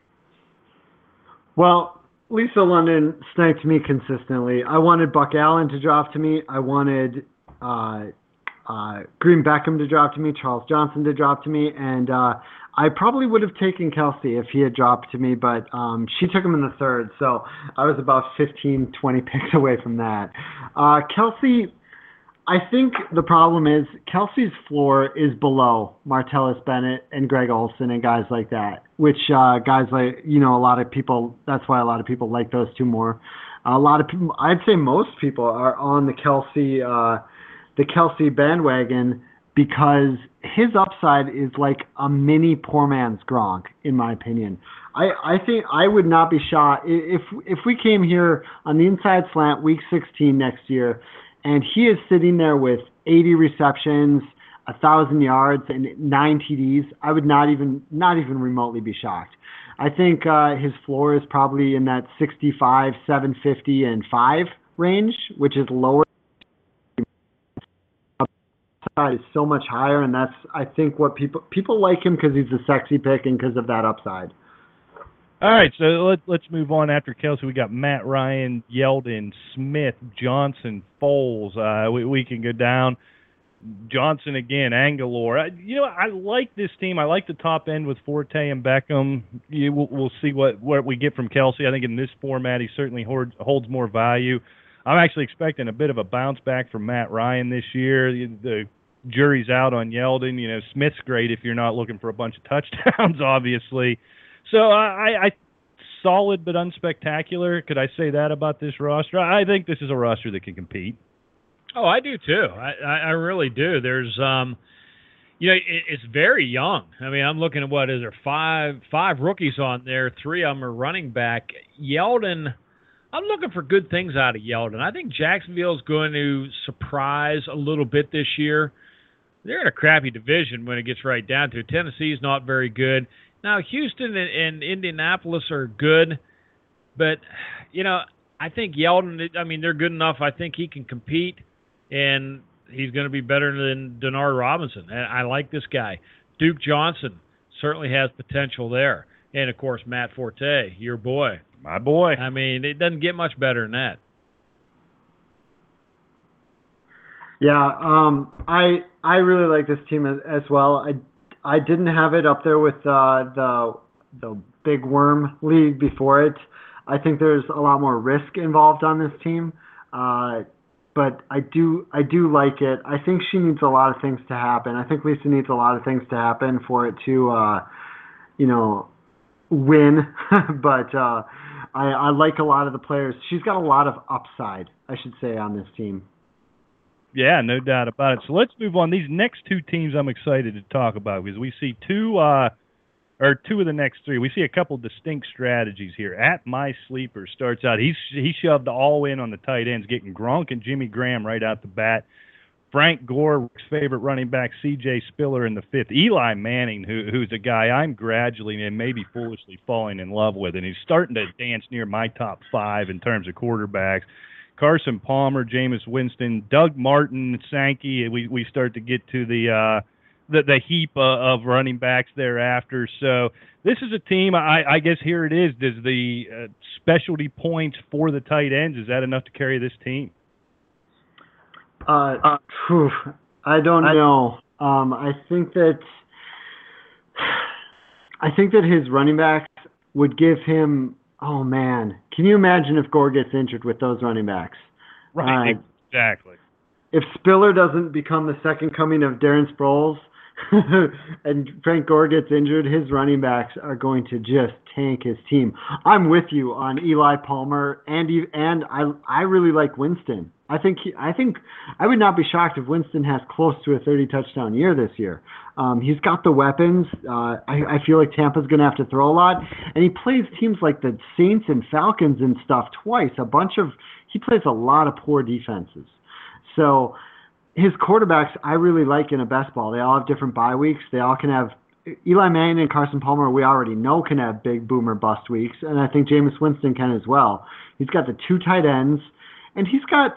Well, Lisa London sniped me consistently. I wanted Buck Allen to drop to me. I wanted Green Beckham to drop to me, Charles Johnson to drop to me, and I probably would have taken Kelce if he had dropped to me, but she took him in the 3rd, so I was about 15, 20 picks away from that. Kelce, I think the problem is Kelce's floor is below Martellus Bennett and Greg Olsen and guys like that, which guys like, a lot of people, that's why a lot of people like those two more. A lot of people, I'd say most people are on the Kelce bandwagon because his upside is like a mini poor man's Gronk, in my opinion. I think I would not be shocked if we came here on the Inside Slant week 16 next year, and he is sitting there with 80 receptions, 1,000 yards, and 9 TDs. I would not even remotely be shocked. I think his floor is probably in that 65, 750, and 5 range, which is lower. Is so much higher, and that's, I think, what people like him because he's a sexy pick and because of that upside. All right, so let's move on. After Kelce, we got Matt Ryan, Yeldon, Smith, Johnson, Foles. We can go down. Johnson again, Angelor. I like this team. I like the top end with Forte and Beckham. We'll see what we get from Kelce. I think in this format, he certainly holds more value. I'm actually expecting a bit of a bounce back from Matt Ryan this year. The jury's out on Yeldon. Smith's great if you're not looking for a bunch of touchdowns, obviously. So I solid but unspectacular. Could I say that about this roster? I think this is a roster that can compete. Oh, I do too. I really do. There's, it's very young. I mean, I'm looking at what is there, five rookies on there. 3 of them are running back. Yeldon, I'm looking for good things out of Yeldon. I think Jacksonville's going to surprise a little bit this year. They're in a crappy division when it gets right down to it. Tennessee's not very good. Now, Houston and Indianapolis are good, but, I think Yeldon, they're good enough. I think he can compete, and he's going to be better than Denard Robinson. And I like this guy. Duke Johnson certainly has potential there. And, of course, Matt Forte, your boy. My boy. It doesn't get much better than that. Yeah, I really like this team as well. I didn't have it up there with the Big Worm League before it. I think there's a lot more risk involved on this team, but I do like it. I think she needs a lot of things to happen. I think Lisa needs a lot of things to happen for it to, win. But I like a lot of the players. She's got a lot of upside, I should say, on this team. Yeah, no doubt about it. So let's move on. These next 2 teams I'm excited to talk about because we see two or 2 of the next 3. We see a couple distinct strategies here. At My Sleeper starts out. He shoved all in on the tight ends, getting Gronk and Jimmy Graham right out the bat. Frank Gore, Rick's favorite running back, C.J. Spiller in the 5th. Eli Manning, who's a guy I'm gradually and maybe foolishly falling in love with, and he's starting to dance near my top 5 in terms of quarterbacks. Carson Palmer, Jameis Winston, Doug Martin, Sankey. We start to get to the heap of running backs thereafter. So this is a team, I guess here it is. Does the specialty points for the tight ends, is that enough to carry this team? I don't know. I think that his running backs would give him. Oh man, can you imagine if Gore gets injured with those running backs? Right, exactly. If Spiller doesn't become the second coming of Darren Sproles, and Frank Gore gets injured, his running backs are going to just tank his team. I'm with you on Eli Palmer, and I really like Winston. I think I would not be shocked if Winston has close to a 30 touchdown year this year. He's got the weapons. I feel like Tampa's going to have to throw a lot, and he plays teams like the Saints and Falcons and stuff twice. He plays a lot of poor defenses. So his quarterbacks I really like in a best ball. They all have different bye weeks. They all can have Eli Manning and Carson Palmer. We already know can have big boomer bust weeks, and I think Jameis Winston can as well. He's got the 2 tight ends. And he's got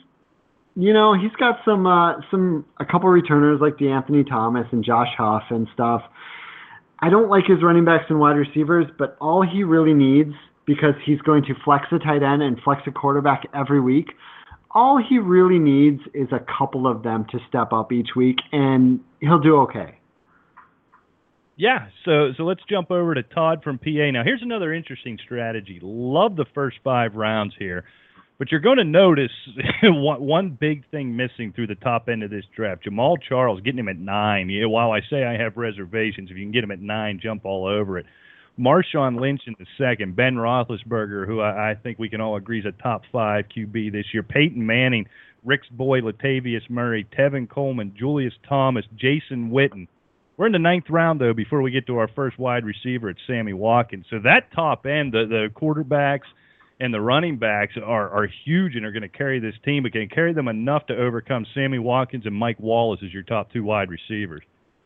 a couple returners like DeAnthony Thomas and Josh Huff and stuff. I don't like his running backs and wide receivers, but all he really needs, because he's going to flex a tight end and flex a quarterback every week, all he really needs is a couple of them to step up each week, and he'll do okay. Yeah, so let's jump over to Todd from PA. Now, here's another interesting strategy. Love the first 5 rounds here. But you're going to notice one big thing missing through the top end of this draft. Jamal Charles, getting him at 9. While I say I have reservations, if you can get him at 9, jump all over it. Marshawn Lynch in the 2nd. Ben Roethlisberger, who I think we can all agree is a top 5 QB this year. Peyton Manning, Rick's boy, Latavius Murray, Tevin Coleman, Julius Thomas, Jason Witten. We're in the 9th round, though, before we get to our first wide receiver at Sammy Watkins. So that top end, the quarterbacks and the running backs are huge and are going to carry this team, but can carry them enough to overcome Sammy Watkins and Mike Wallace as your top 2 wide receivers.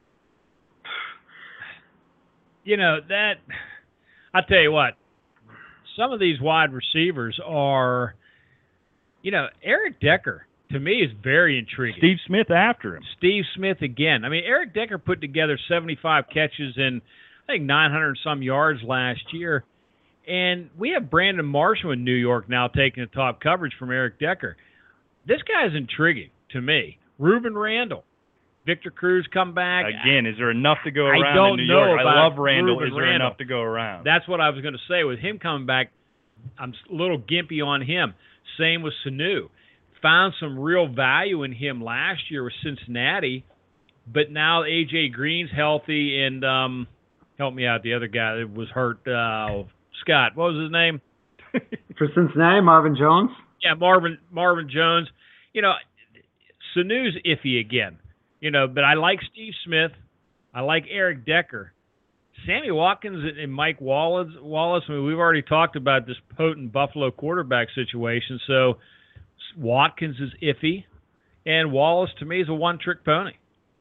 I'll tell you what, some of these wide receivers are, Eric Decker, to me, is very intriguing. Steve Smith after him. Steve Smith again. I mean, Eric Decker put together 75 catches and I think 900-some yards last year. And we have Brandon Marshall in New York now taking the top coverage from Eric Decker. This guy is intriguing to me. Reuben Randall, Victor Cruz come back. Again, is there enough to go around in New York? I love Randall. Is there enough to go around? That's what I was going to say. With him coming back, I'm a little gimpy on him. Same with Sanu. Found some real value in him last year with Cincinnati, but now A.J. Green's healthy, and help me out, the other guy that was hurt, Scott, what was his name? For Cincinnati, Marvin Jones? Yeah, Marvin Jones. Sanu's iffy again. But I like Steve Smith. I like Eric Decker. Sammy Watkins and Mike Wallace, I mean, we've already talked about this potent Buffalo quarterback situation, so Watkins is iffy, and Wallace, to me, is a one-trick pony.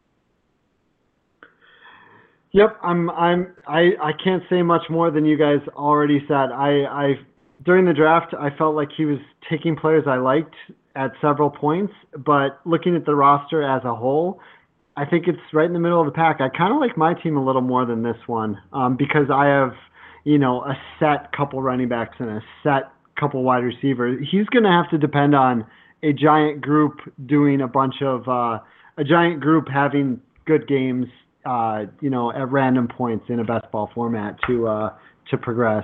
Yep, I can't say much more than you guys already said. I during the draft, I felt like he was taking players I liked at several points, but looking at the roster as a whole, I think it's right in the middle of the pack. I kind of like my team a little more than this one because I have, a set couple running backs and a set couple wide receivers. He's going to have to depend on a giant group doing a giant group having good games, at random points in a best ball format to progress.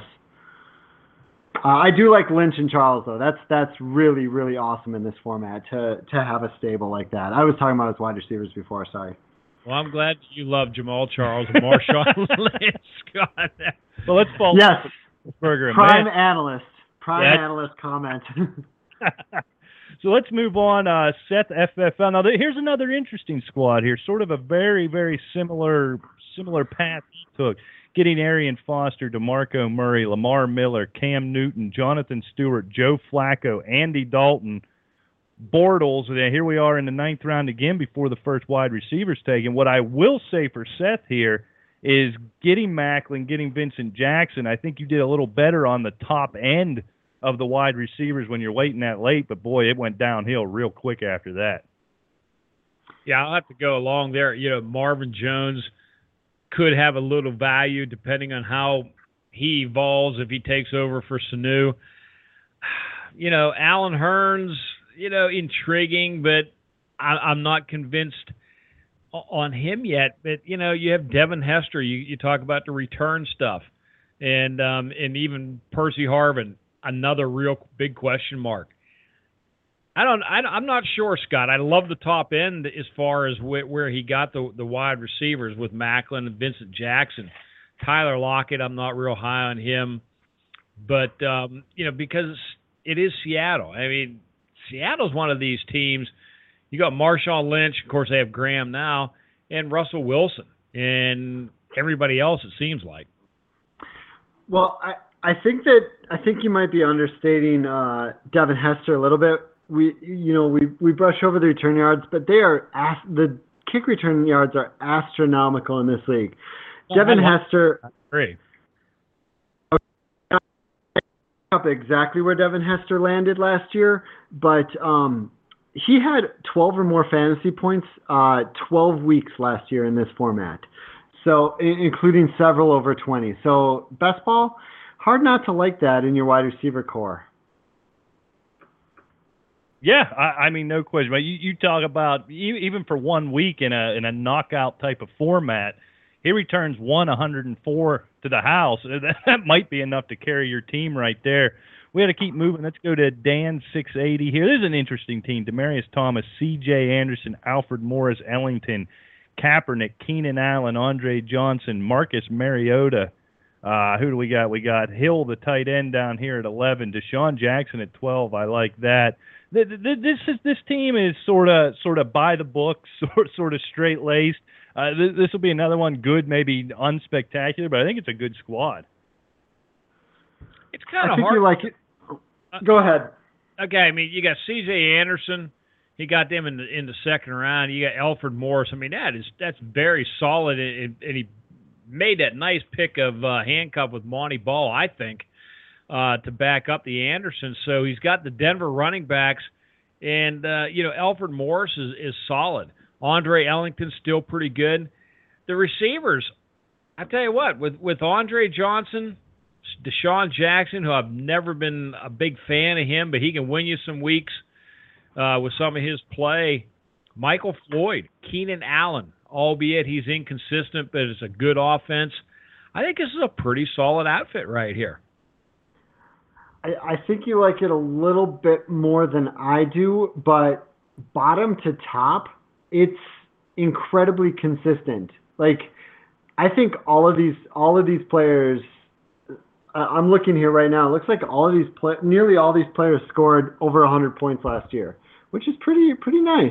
I do like Lynch and Charles, though. That's really, really awesome in this format to have a stable like that. I was talking about his wide receivers before, sorry. Well, I'm glad you love Jamal Charles and Marshawn Lynch, Scott. Well, let's follow yes. Burger. Prime analyst comment. So let's move on. Seth FFL. Now, here's another interesting squad here, sort of a very, very similar path he took. getting Arian Foster, DeMarco Murray, Lamar Miller, Cam Newton, Jonathan Stewart, Joe Flacco, Andy Dalton, Bortles. And here we are in the 9th round again before the first wide receiver's taken. What I will say for Seth here is getting Maclin, getting Vincent Jackson. I think you did a little better on the top end of the wide receivers when you're waiting that late, but boy, it went downhill real quick after that. Yeah, I'll have to go along there. You know, Marvin Jones could have a little value depending on how he evolves if he takes over for Sanu. You know, Alan Hearns, you know, intriguing, but I'm not convinced on him yet. But, you know, you have Devin Hester. You talk about the return stuff. And even Percy Harvin, another real big question mark. I'm not sure, Scott. I love the top end as far as where he got the wide receivers with Maclin and Vincent Jackson. Tyler Lockett, I'm not real high on him. But, you know, because it is Seattle. I mean, Seattle's one of these teams. You got Marshawn Lynch. Of course, they have Graham now. And Russell Wilson. And everybody else, it seems like. Well, I think you might be understating Devin Hester a little bit. We brush over the return yards, but the kick return yards are astronomical in this league. Devin Hester. Great. Up exactly where Devin Hester landed last year, but he had 12 or more fantasy points 12 weeks last year in this format, so including several over 20. So best ball, hard not to like that in your wide receiver core. Yeah, I mean, no question. But you talk about even for 1 week in a knockout type of format, he returns 104 to the house. That might be enough to carry your team right there. We got to keep moving. Let's go to Dan 680 here. This is an interesting team. Demarius Thomas, C.J. Anderson, Alfred Morris, Ellington, Kaepernick, Keenan Allen, Andre Johnson, Marcus Mariota. Who do we got? We got Hill, the tight end, down here at 11. Deshaun Jackson at 12. I like that. This team is sort of by the book, sort of straight laced. This will be another one good, maybe unspectacular, but I think it's a good squad. It's kind of hard. I think you like it. Go ahead. Okay, I mean, you got C.J. Anderson. He got them in the second round. You got Alfred Morris. I mean, that's very solid, and he made that nice pick of handcuff with Monty Ball, I think, to back up the Anderson. So he's got the Denver running backs, and Alfred Morris is solid. Andre Ellington's still pretty good. The receivers, I tell you what, with Andre Johnson, Deshaun Jackson, who I've never been a big fan of him, but he can win you some weeks with some of his play. Michael Floyd, Keenan Allen, albeit he's inconsistent, but it's a good offense. I think this is a pretty solid outfit right here. I think you like it a little bit more than I do, but bottom to top, it's incredibly consistent. Like, I think all of these players. I'm looking here right now. It looks like nearly all these players scored over 100 points last year, which is pretty nice.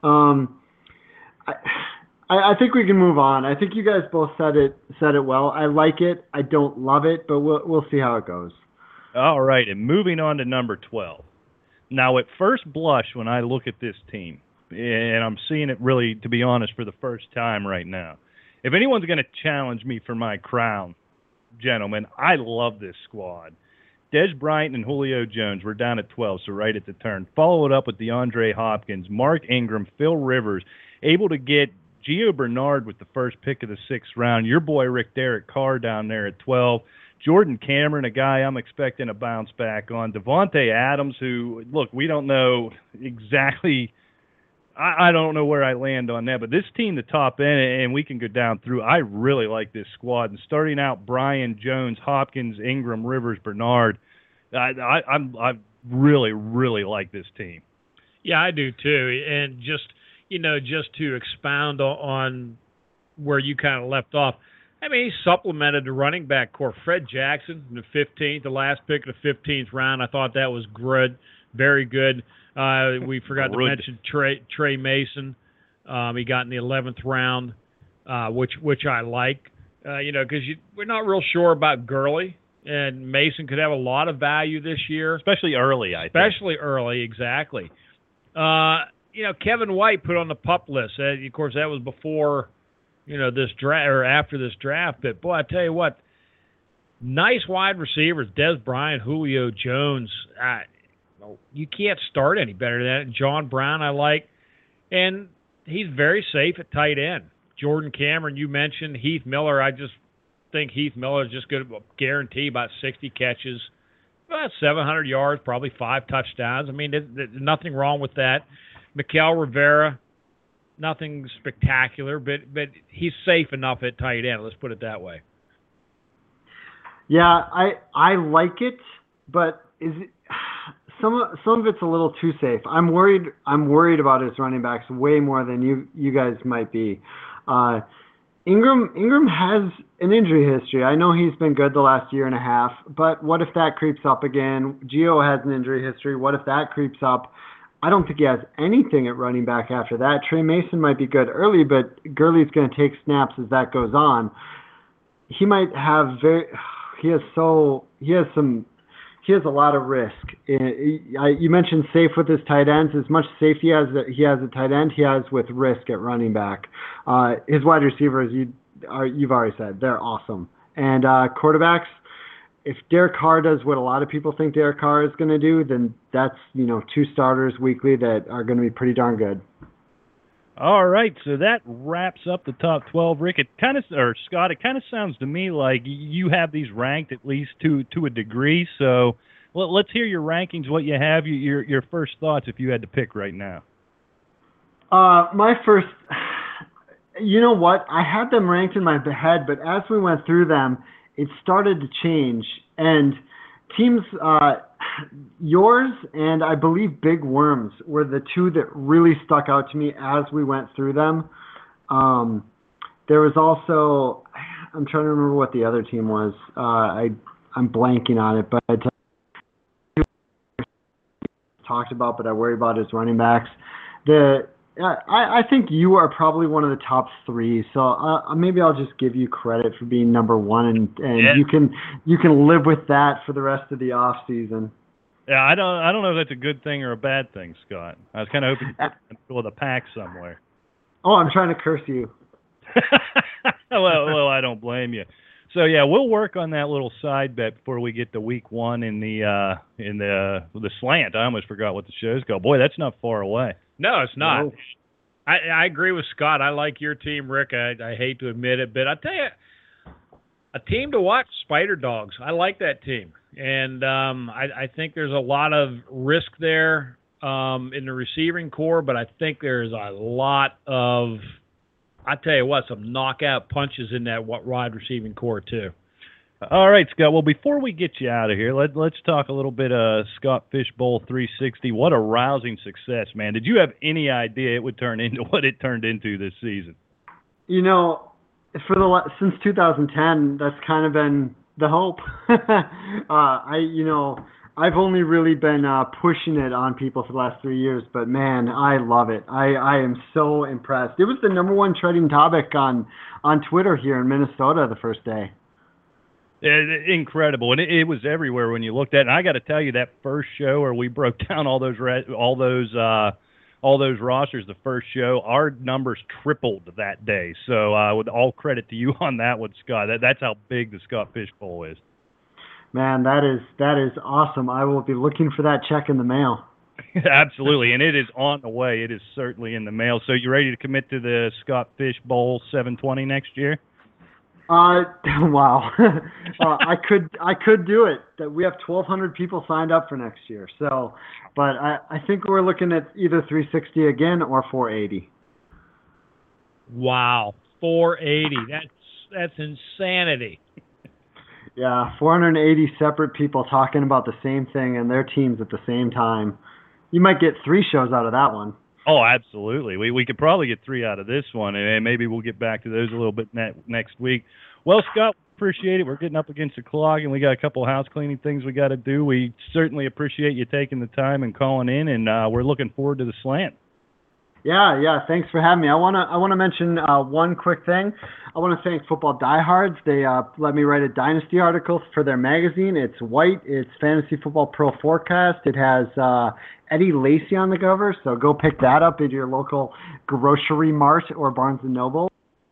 I think we can move on. I think you guys both said it well. I like it. I don't love it, but we'll see how it goes. All right, and moving on to number 12. Now, at first blush, when I look at this team, and I'm seeing it really, to be honest, for the first time right now, if anyone's going to challenge me for my crown, gentlemen, I love this squad. Des Bryant and Julio Jones were down at 12, so right at the turn. Followed up with DeAndre Hopkins, Mark Ingram, Phil Rivers, able to get Gio Bernard with the first pick of the 6th round. Your boy Rick Derek Carr down there at 12. Jordan Cameron, a guy I'm expecting a bounce back on. Devontae Adams, who, look, we don't know exactly – I don't know where I land on that, but this team, the top end, and we can go down through, I really like this squad. And starting out, Bryan, Jones, Hopkins, Ingram, Rivers, Bernard, I really, really like this team. Yeah, I do too. And just to expound on where you kind of left off, I mean, he supplemented the running back core. Fred Jackson in the 15th, the last pick of the 15th round. I thought that was good, very good. We forgot to mention Trey Mason. He got in the 11th round, which I like. Because we're not real sure about Gurley, and Mason could have a lot of value this year. Especially early, I think. Especially early, exactly. Kevin White put on the PUP list. Of course, that was before, this draft or after this draft. But, boy, I tell you what, nice wide receivers, Dez Bryant, Julio Jones. You can't start any better than that. John Brown I like. And he's very safe at tight end. Jordan Cameron, you mentioned. Heath Miller, I just think Heath Miller is just going to guarantee about 60 catches, about 700 yards, probably 5 touchdowns. I mean, there's nothing wrong with that. Mikel Rivera, nothing spectacular, but he's safe enough at tight end. Let's put it that way. Yeah, I like it, but is it, some of it's a little too safe. I'm worried about his running backs way more than you guys might be. Ingram has an injury history. I know he's been good the last year and a half, but what if that creeps up again? Gio has an injury history. What if that creeps up? I don't think he has anything at running back after that. Trey Mason might be good early, but Gurley's going to take snaps as that goes on. He might have he has a lot of risk. You mentioned safe with his tight ends. As much safety as he has at tight end, he has with risk at running back. His wide receivers, you've already said, they're awesome. And quarterbacks, if Derek Carr does what a lot of people think Derek Carr is going to do, then that's 2 starters weekly that are going to be pretty darn good. All right, so that wraps up the top 12, Rick. Scott, it kind of sounds to me like you have these ranked at least to a degree. So let's hear your rankings, what you have, your first thoughts if you had to pick right now. My first, you know what? I had them ranked in my head, but as we went through them, it started to change. And teams, yours and I believe Big Worms were the two that really stuck out to me as we went through them. There was also, I'm trying to remember what the other team was. I'm blanking on it, but talked about, but I worry about his running backs. I think you are probably one of the top 3, so maybe I'll just give you credit for being number 1, and yeah. you can live with that for the rest of the off season. Yeah, I don't know if that's a good thing or a bad thing, Scott. I was kind of hoping to fill the pack somewhere. Oh, I'm trying to curse you. well, I don't blame you. So yeah, we'll work on that little side bet before we get to week 1 in the slant. I almost forgot what the show's called. Boy, that's not far away. No, it's not. No. I agree with Scott. I like your team, Rick. I hate to admit it, but I tell you, a team to watch, Spider Dogs. I like that team. And I think there's a lot of risk there in the receiving core, but I think there's a lot of, I tell you what, some knockout punches in that wide receiving core too. All right, Scott. Well, before we get you out of here, let's talk a little bit of Scott Fish Bowl 360. What a rousing success, man. Did you have any idea it would turn into what it turned into this season? Since 2010, that's kind of been the hope. I've only really been pushing it on people for the last 3 years, but man, I love it. I am so impressed. It was the number 1 trending topic on Twitter here in Minnesota the first day. Incredible, and it was everywhere when you looked at it. And I got to tell you, that first show where we broke down all those rosters, the first show, our numbers tripled that day. So with all credit to you on that one, Scott. That's how big the Scott Fish Bowl is. Man, that is awesome. I will be looking for that check in the mail. Absolutely, and it is on the way. It is certainly in the mail. So you ready to commit to the Scott Fish Bowl 720 next year? Wow. I could do it. We have 1,200 people signed up for next year. So, but I think we're looking at either 360 again or 480. Wow, 480. That's insanity. Yeah, 480 separate people talking about the same thing and their teams at the same time. You might get 3 shows out of that one. Oh, absolutely. We could probably get 3 out of this one, and maybe we'll get back to those a little bit next week. Well, Scott, appreciate it. We're getting up against the clock, and we got a couple of house cleaning things we got to do. We certainly appreciate you taking the time and calling in, and we're looking forward to the slant. Yeah. Thanks for having me. I wanna mention one quick thing. I want to thank Football Diehards. They let me write a Dynasty article for their magazine. It's white. It's Fantasy Football Pro Forecast. It has Eddie Lacy on the cover, so go pick that up at your local grocery mart or Barnes & Noble.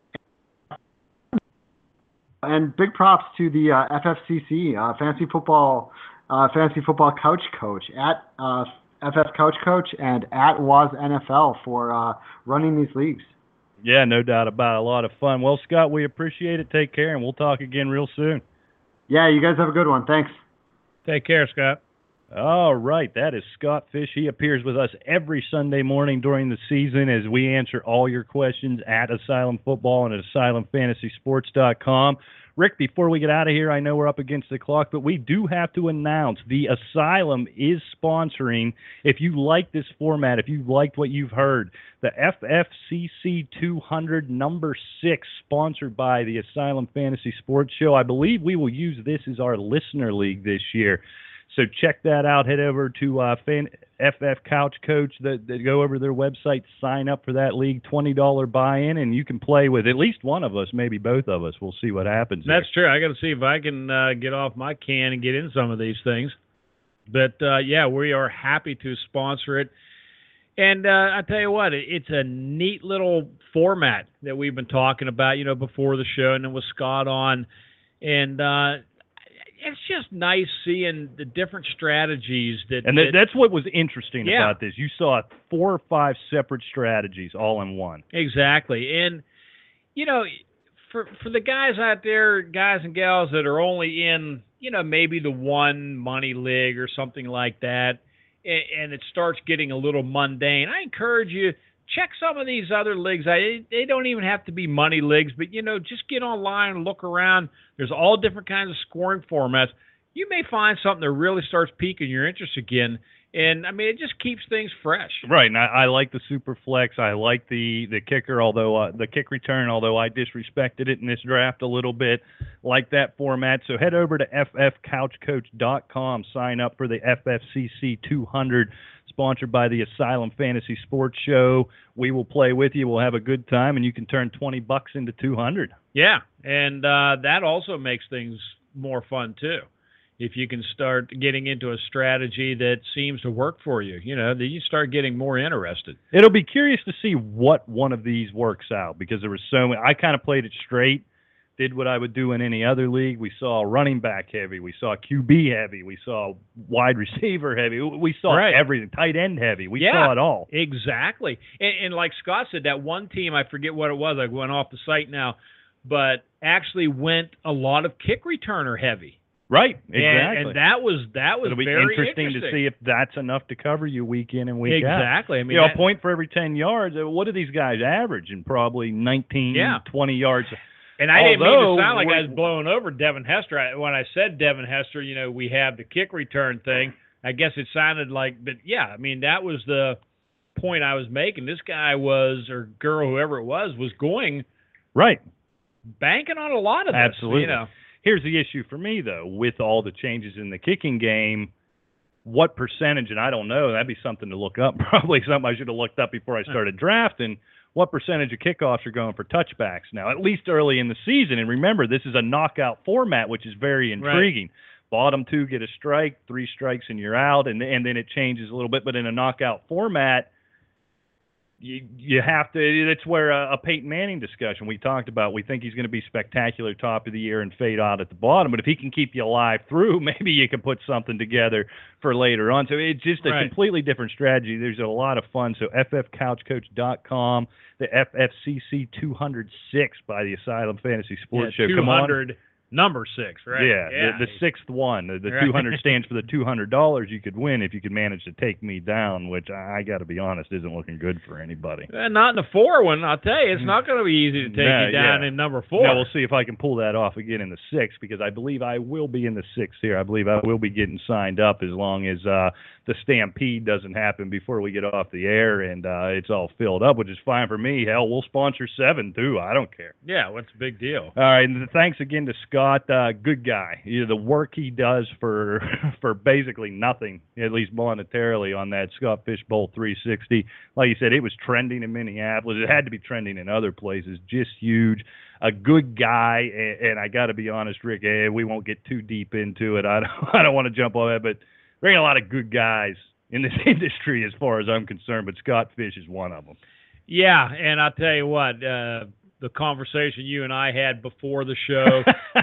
And big props to the FFCC, Fantasy Football Couch Coach, at FF Couch Coach and at Waz NFL for running these leagues. Yeah, no doubt about it. A lot of fun. Well, Scott, we appreciate it. Take care, and we'll talk again real soon. Yeah, you guys have a good one. Thanks. Take care, Scott. All right, that is Scott Fish. He appears with us every Sunday morning during the season as we answer all your questions at Asylum Football and at AsylumFantasySports.com. Rick, before we get out of here, I know we're up against the clock, but we do have to announce the Asylum is sponsoring, if you like this format, if you liked what you've heard, the FFCC 200 number 6, sponsored by the Asylum Fantasy Sports Show. I believe we will use this as our listener league this year. So check that out. Head over to FF Couch Coach. Go over to their website, sign up for that league, $20 buy-in, and you can play with at least one of us, maybe both of us. We'll see what happens. That's true. I got to see if I can get off my can and get in some of these things. But, yeah, we are happy to sponsor it. And I tell you what, it's a neat little format that we've been talking about, before the show, and then with Scott on. And it's just nice seeing the different strategies that's what was interesting about this. You saw 4 or 5 separate strategies all in one. Exactly. And, for the guys out there, guys and gals that are only in, maybe the one money league or something like that, and it starts getting a little mundane, I encourage you, check some of these other leagues. They don't even have to be money leagues, but, just get online and look around. There's all different kinds of scoring formats. You may find something that really starts piquing your interest again. And, it just keeps things fresh. Right, and I like the super flex. I like the kicker, although the kick return, although I disrespected it in this draft a little bit. Like that format. So head over to ffcouchcoach.com. Sign up for the FFCC 200, sponsored by the Asylum Fantasy Sports Show. We will play with you. We'll have a good time, and you can turn $20 into $200. Yeah, and that also makes things more fun, too. If you can start getting into a strategy that seems to work for you, then you start getting more interested. It'll be curious to see what one of these works out, because there was so many. I kind of played it straight, did what I would do in any other league. We saw running back heavy. We saw QB heavy. We saw wide receiver heavy. We saw everything, tight end heavy. We saw it all. Exactly. And like Scott said, that one team, I forget what it was, I went off the site now, but actually went a lot of kick returner heavy. Right, exactly. And that was It'll be very interesting to see if that's enough to cover you week in and week out. Exactly. A point for every 10 yards. What do these guys average? And probably 19, 20 yards. And I didn't mean to sound like I was blowing over Devin Hester. When I said Devin Hester, we have the kick return thing. I guess it sounded like, but yeah, that was the point I was making. This guy was, or girl, whoever it was going right, banking on a lot of this. Absolutely. Here's the issue for me, though, with all the changes in the kicking game. What percentage, and I don't know, that'd be something to look up, probably something I should have looked up before I started drafting, what percentage of kickoffs are going for touchbacks now, at least early in the season. And remember, this is a knockout format, which is very intriguing. Right. Bottom 2 get a strike, 3 strikes and you're out, and then it changes a little bit. But in a knockout format, you have to. That's where a Peyton Manning discussion we talked about. We think he's going to be spectacular top of the year and fade out at the bottom. But if he can keep you alive through, maybe you can put something together for later on. So it's just a completely different strategy. There's a lot of fun. So ffcouchcoach.com, the FFCC 206 by the Asylum Fantasy Sports Show. 200. Number 6, right? Yeah. The sixth one. The 200 stands for the $200 you could win if you could manage to take me down, which I got to be honest isn't looking good for anybody. Not in the 4 one, I'll tell you. It's not going to be easy to take you down in number 4. Now we'll see if I can pull that off again in the 6, because I believe I will be in the 6 here. I believe I will be getting signed up as long as the stampede doesn't happen before we get off the air and it's all filled up, which is fine for me. Hell, we'll sponsor 7 too. I don't care. Yeah, what's the big deal? All right, and thanks again to Scott. Scott, good guy. The work he does for basically nothing, at least monetarily, on that Scott Fish Bowl 360. Like you said, it was trending in Minneapolis. It had to be trending in other places. Just huge. A good guy, and I got to be honest, Rick, we won't get too deep into it. I don't want to jump on that, but there ain't a lot of good guys in this industry as far as I'm concerned, but Scott Fish is one of them. Yeah, and I'll tell you what, the conversation you and I had before the show,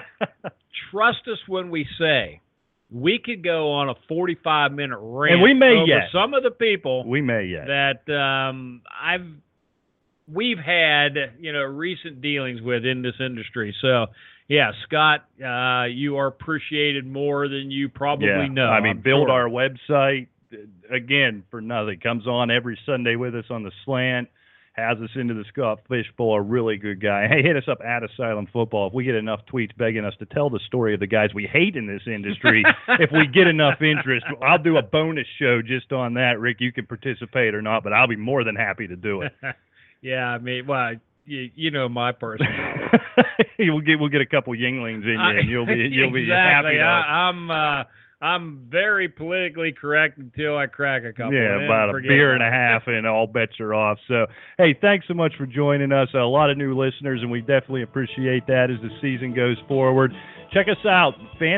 trust us when we say we could go on a 45-minute rant and we may over yet. some of the people we may yet. that we've had, recent dealings with in this industry. So, yeah, Scott, you are appreciated more than you probably know. I mean, I'm build sure. our website, again, for nothing. Comes on every Sunday with us on the slant. Has us into the Scott Fish Bowl, a really good guy. Hey, hit us up at Asylum Football. If we get enough tweets begging us to tell the story of the guys we hate in this industry, if we get enough interest, I'll do a bonus show just on that. Rick, you can participate or not, but I'll be more than happy to do it. Yeah, I mean, well, you know my personality. we'll get a couple Yinglings in you, and you'll be exactly. happy. I'm very politically correct until I crack a couple. Yeah, about a beer and a half, and all bets are off. So, hey, thanks so much for joining us. A lot of new listeners, and we definitely appreciate that as the season goes forward. Check us out,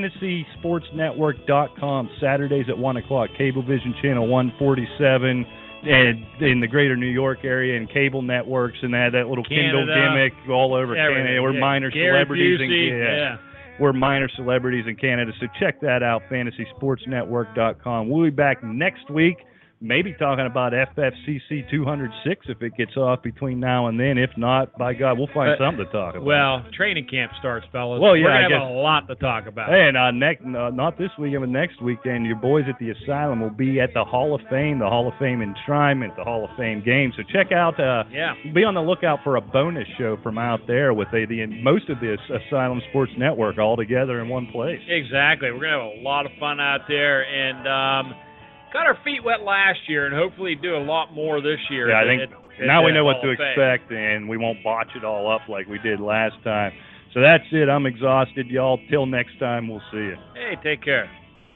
FantasySportsNetwork.com, Saturdays at 1 o'clock, Cablevision Channel 147, and in the greater New York area, and cable networks, and that little Kindle gimmick all over Canada. We're minor celebrities. We're minor celebrities in Canada, so check that out, FantasySportsNetwork.com. We'll be back next week, maybe talking about FFCC 206 if it gets off between now and then. If not, by God, we'll find something to talk about. Well, training camp starts, fellas. Well, yeah, we're going to have a lot to talk about. And not this weekend, but next weekend, your boys at the Asylum will be at the Hall of Fame enshrinement, the Hall of Fame game. So check out, be on the lookout for a bonus show from out there with most of the Asylum Sports Network all together in one place. Exactly. We're going to have a lot of fun out there, and got our feet wet last year, and hopefully do a lot more this year. Yeah, I think now we know what to expect, and we won't botch it all up like we did last time. So that's it. I'm exhausted, y'all. Till next time, we'll see you. Hey, take care.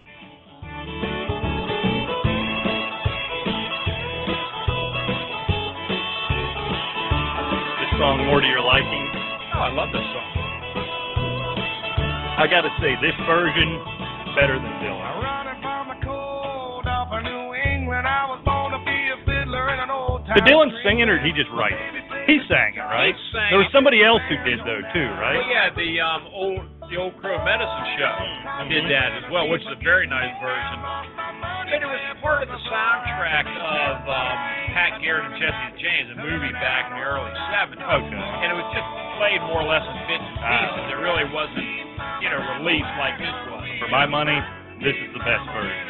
This song more to your liking? Oh, I love this song. I got to say, this version better than Dylan. Did Dylan sing it, or did he just write it? He sang it, right? There was somebody else who did, though, too, right? Well, yeah, the old Crow Medicine Show did that as well, which is a very nice version. But it was part of the soundtrack of Pat Garrett and Jesse James, a movie back in the early 70s. Okay. And it was just played more or less in bits and pieces. It really wasn't, released like this was. For my money, this is the best version.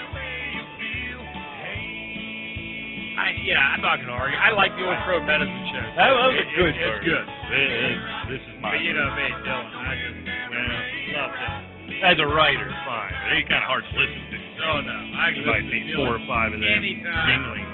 I'm not going to argue. I like the old Crow Medicine Show. That was a good version. It's good. This is my But you know me, Dylan. I just love Dylan. As a writer, fine. But he's kind of hard to listen to. Oh, no. I can might need 4 or 5 of them jingling.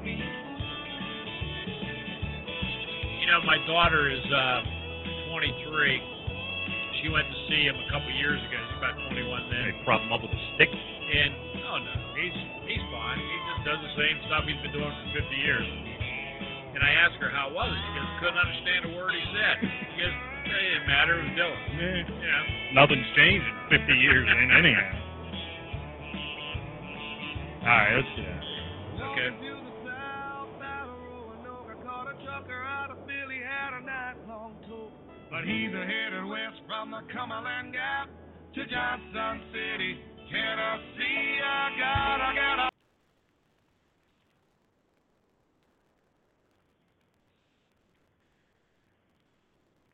My daughter is 23. She went to see him a couple years ago. He's about 21 then. They prop him up with a stick? And, he's fine. He just does the same stuff he's been doing for 50 years. And I asked her how it was. She goes, couldn't understand a word he said. She goes, it didn't matter. It was Dylan. Yeah. Nothing's changed in 50 years, anyhow. All right, let's do that. Okay. But he's headed west from the Cumberland Gap to Johnson City, Tennessee. I gotta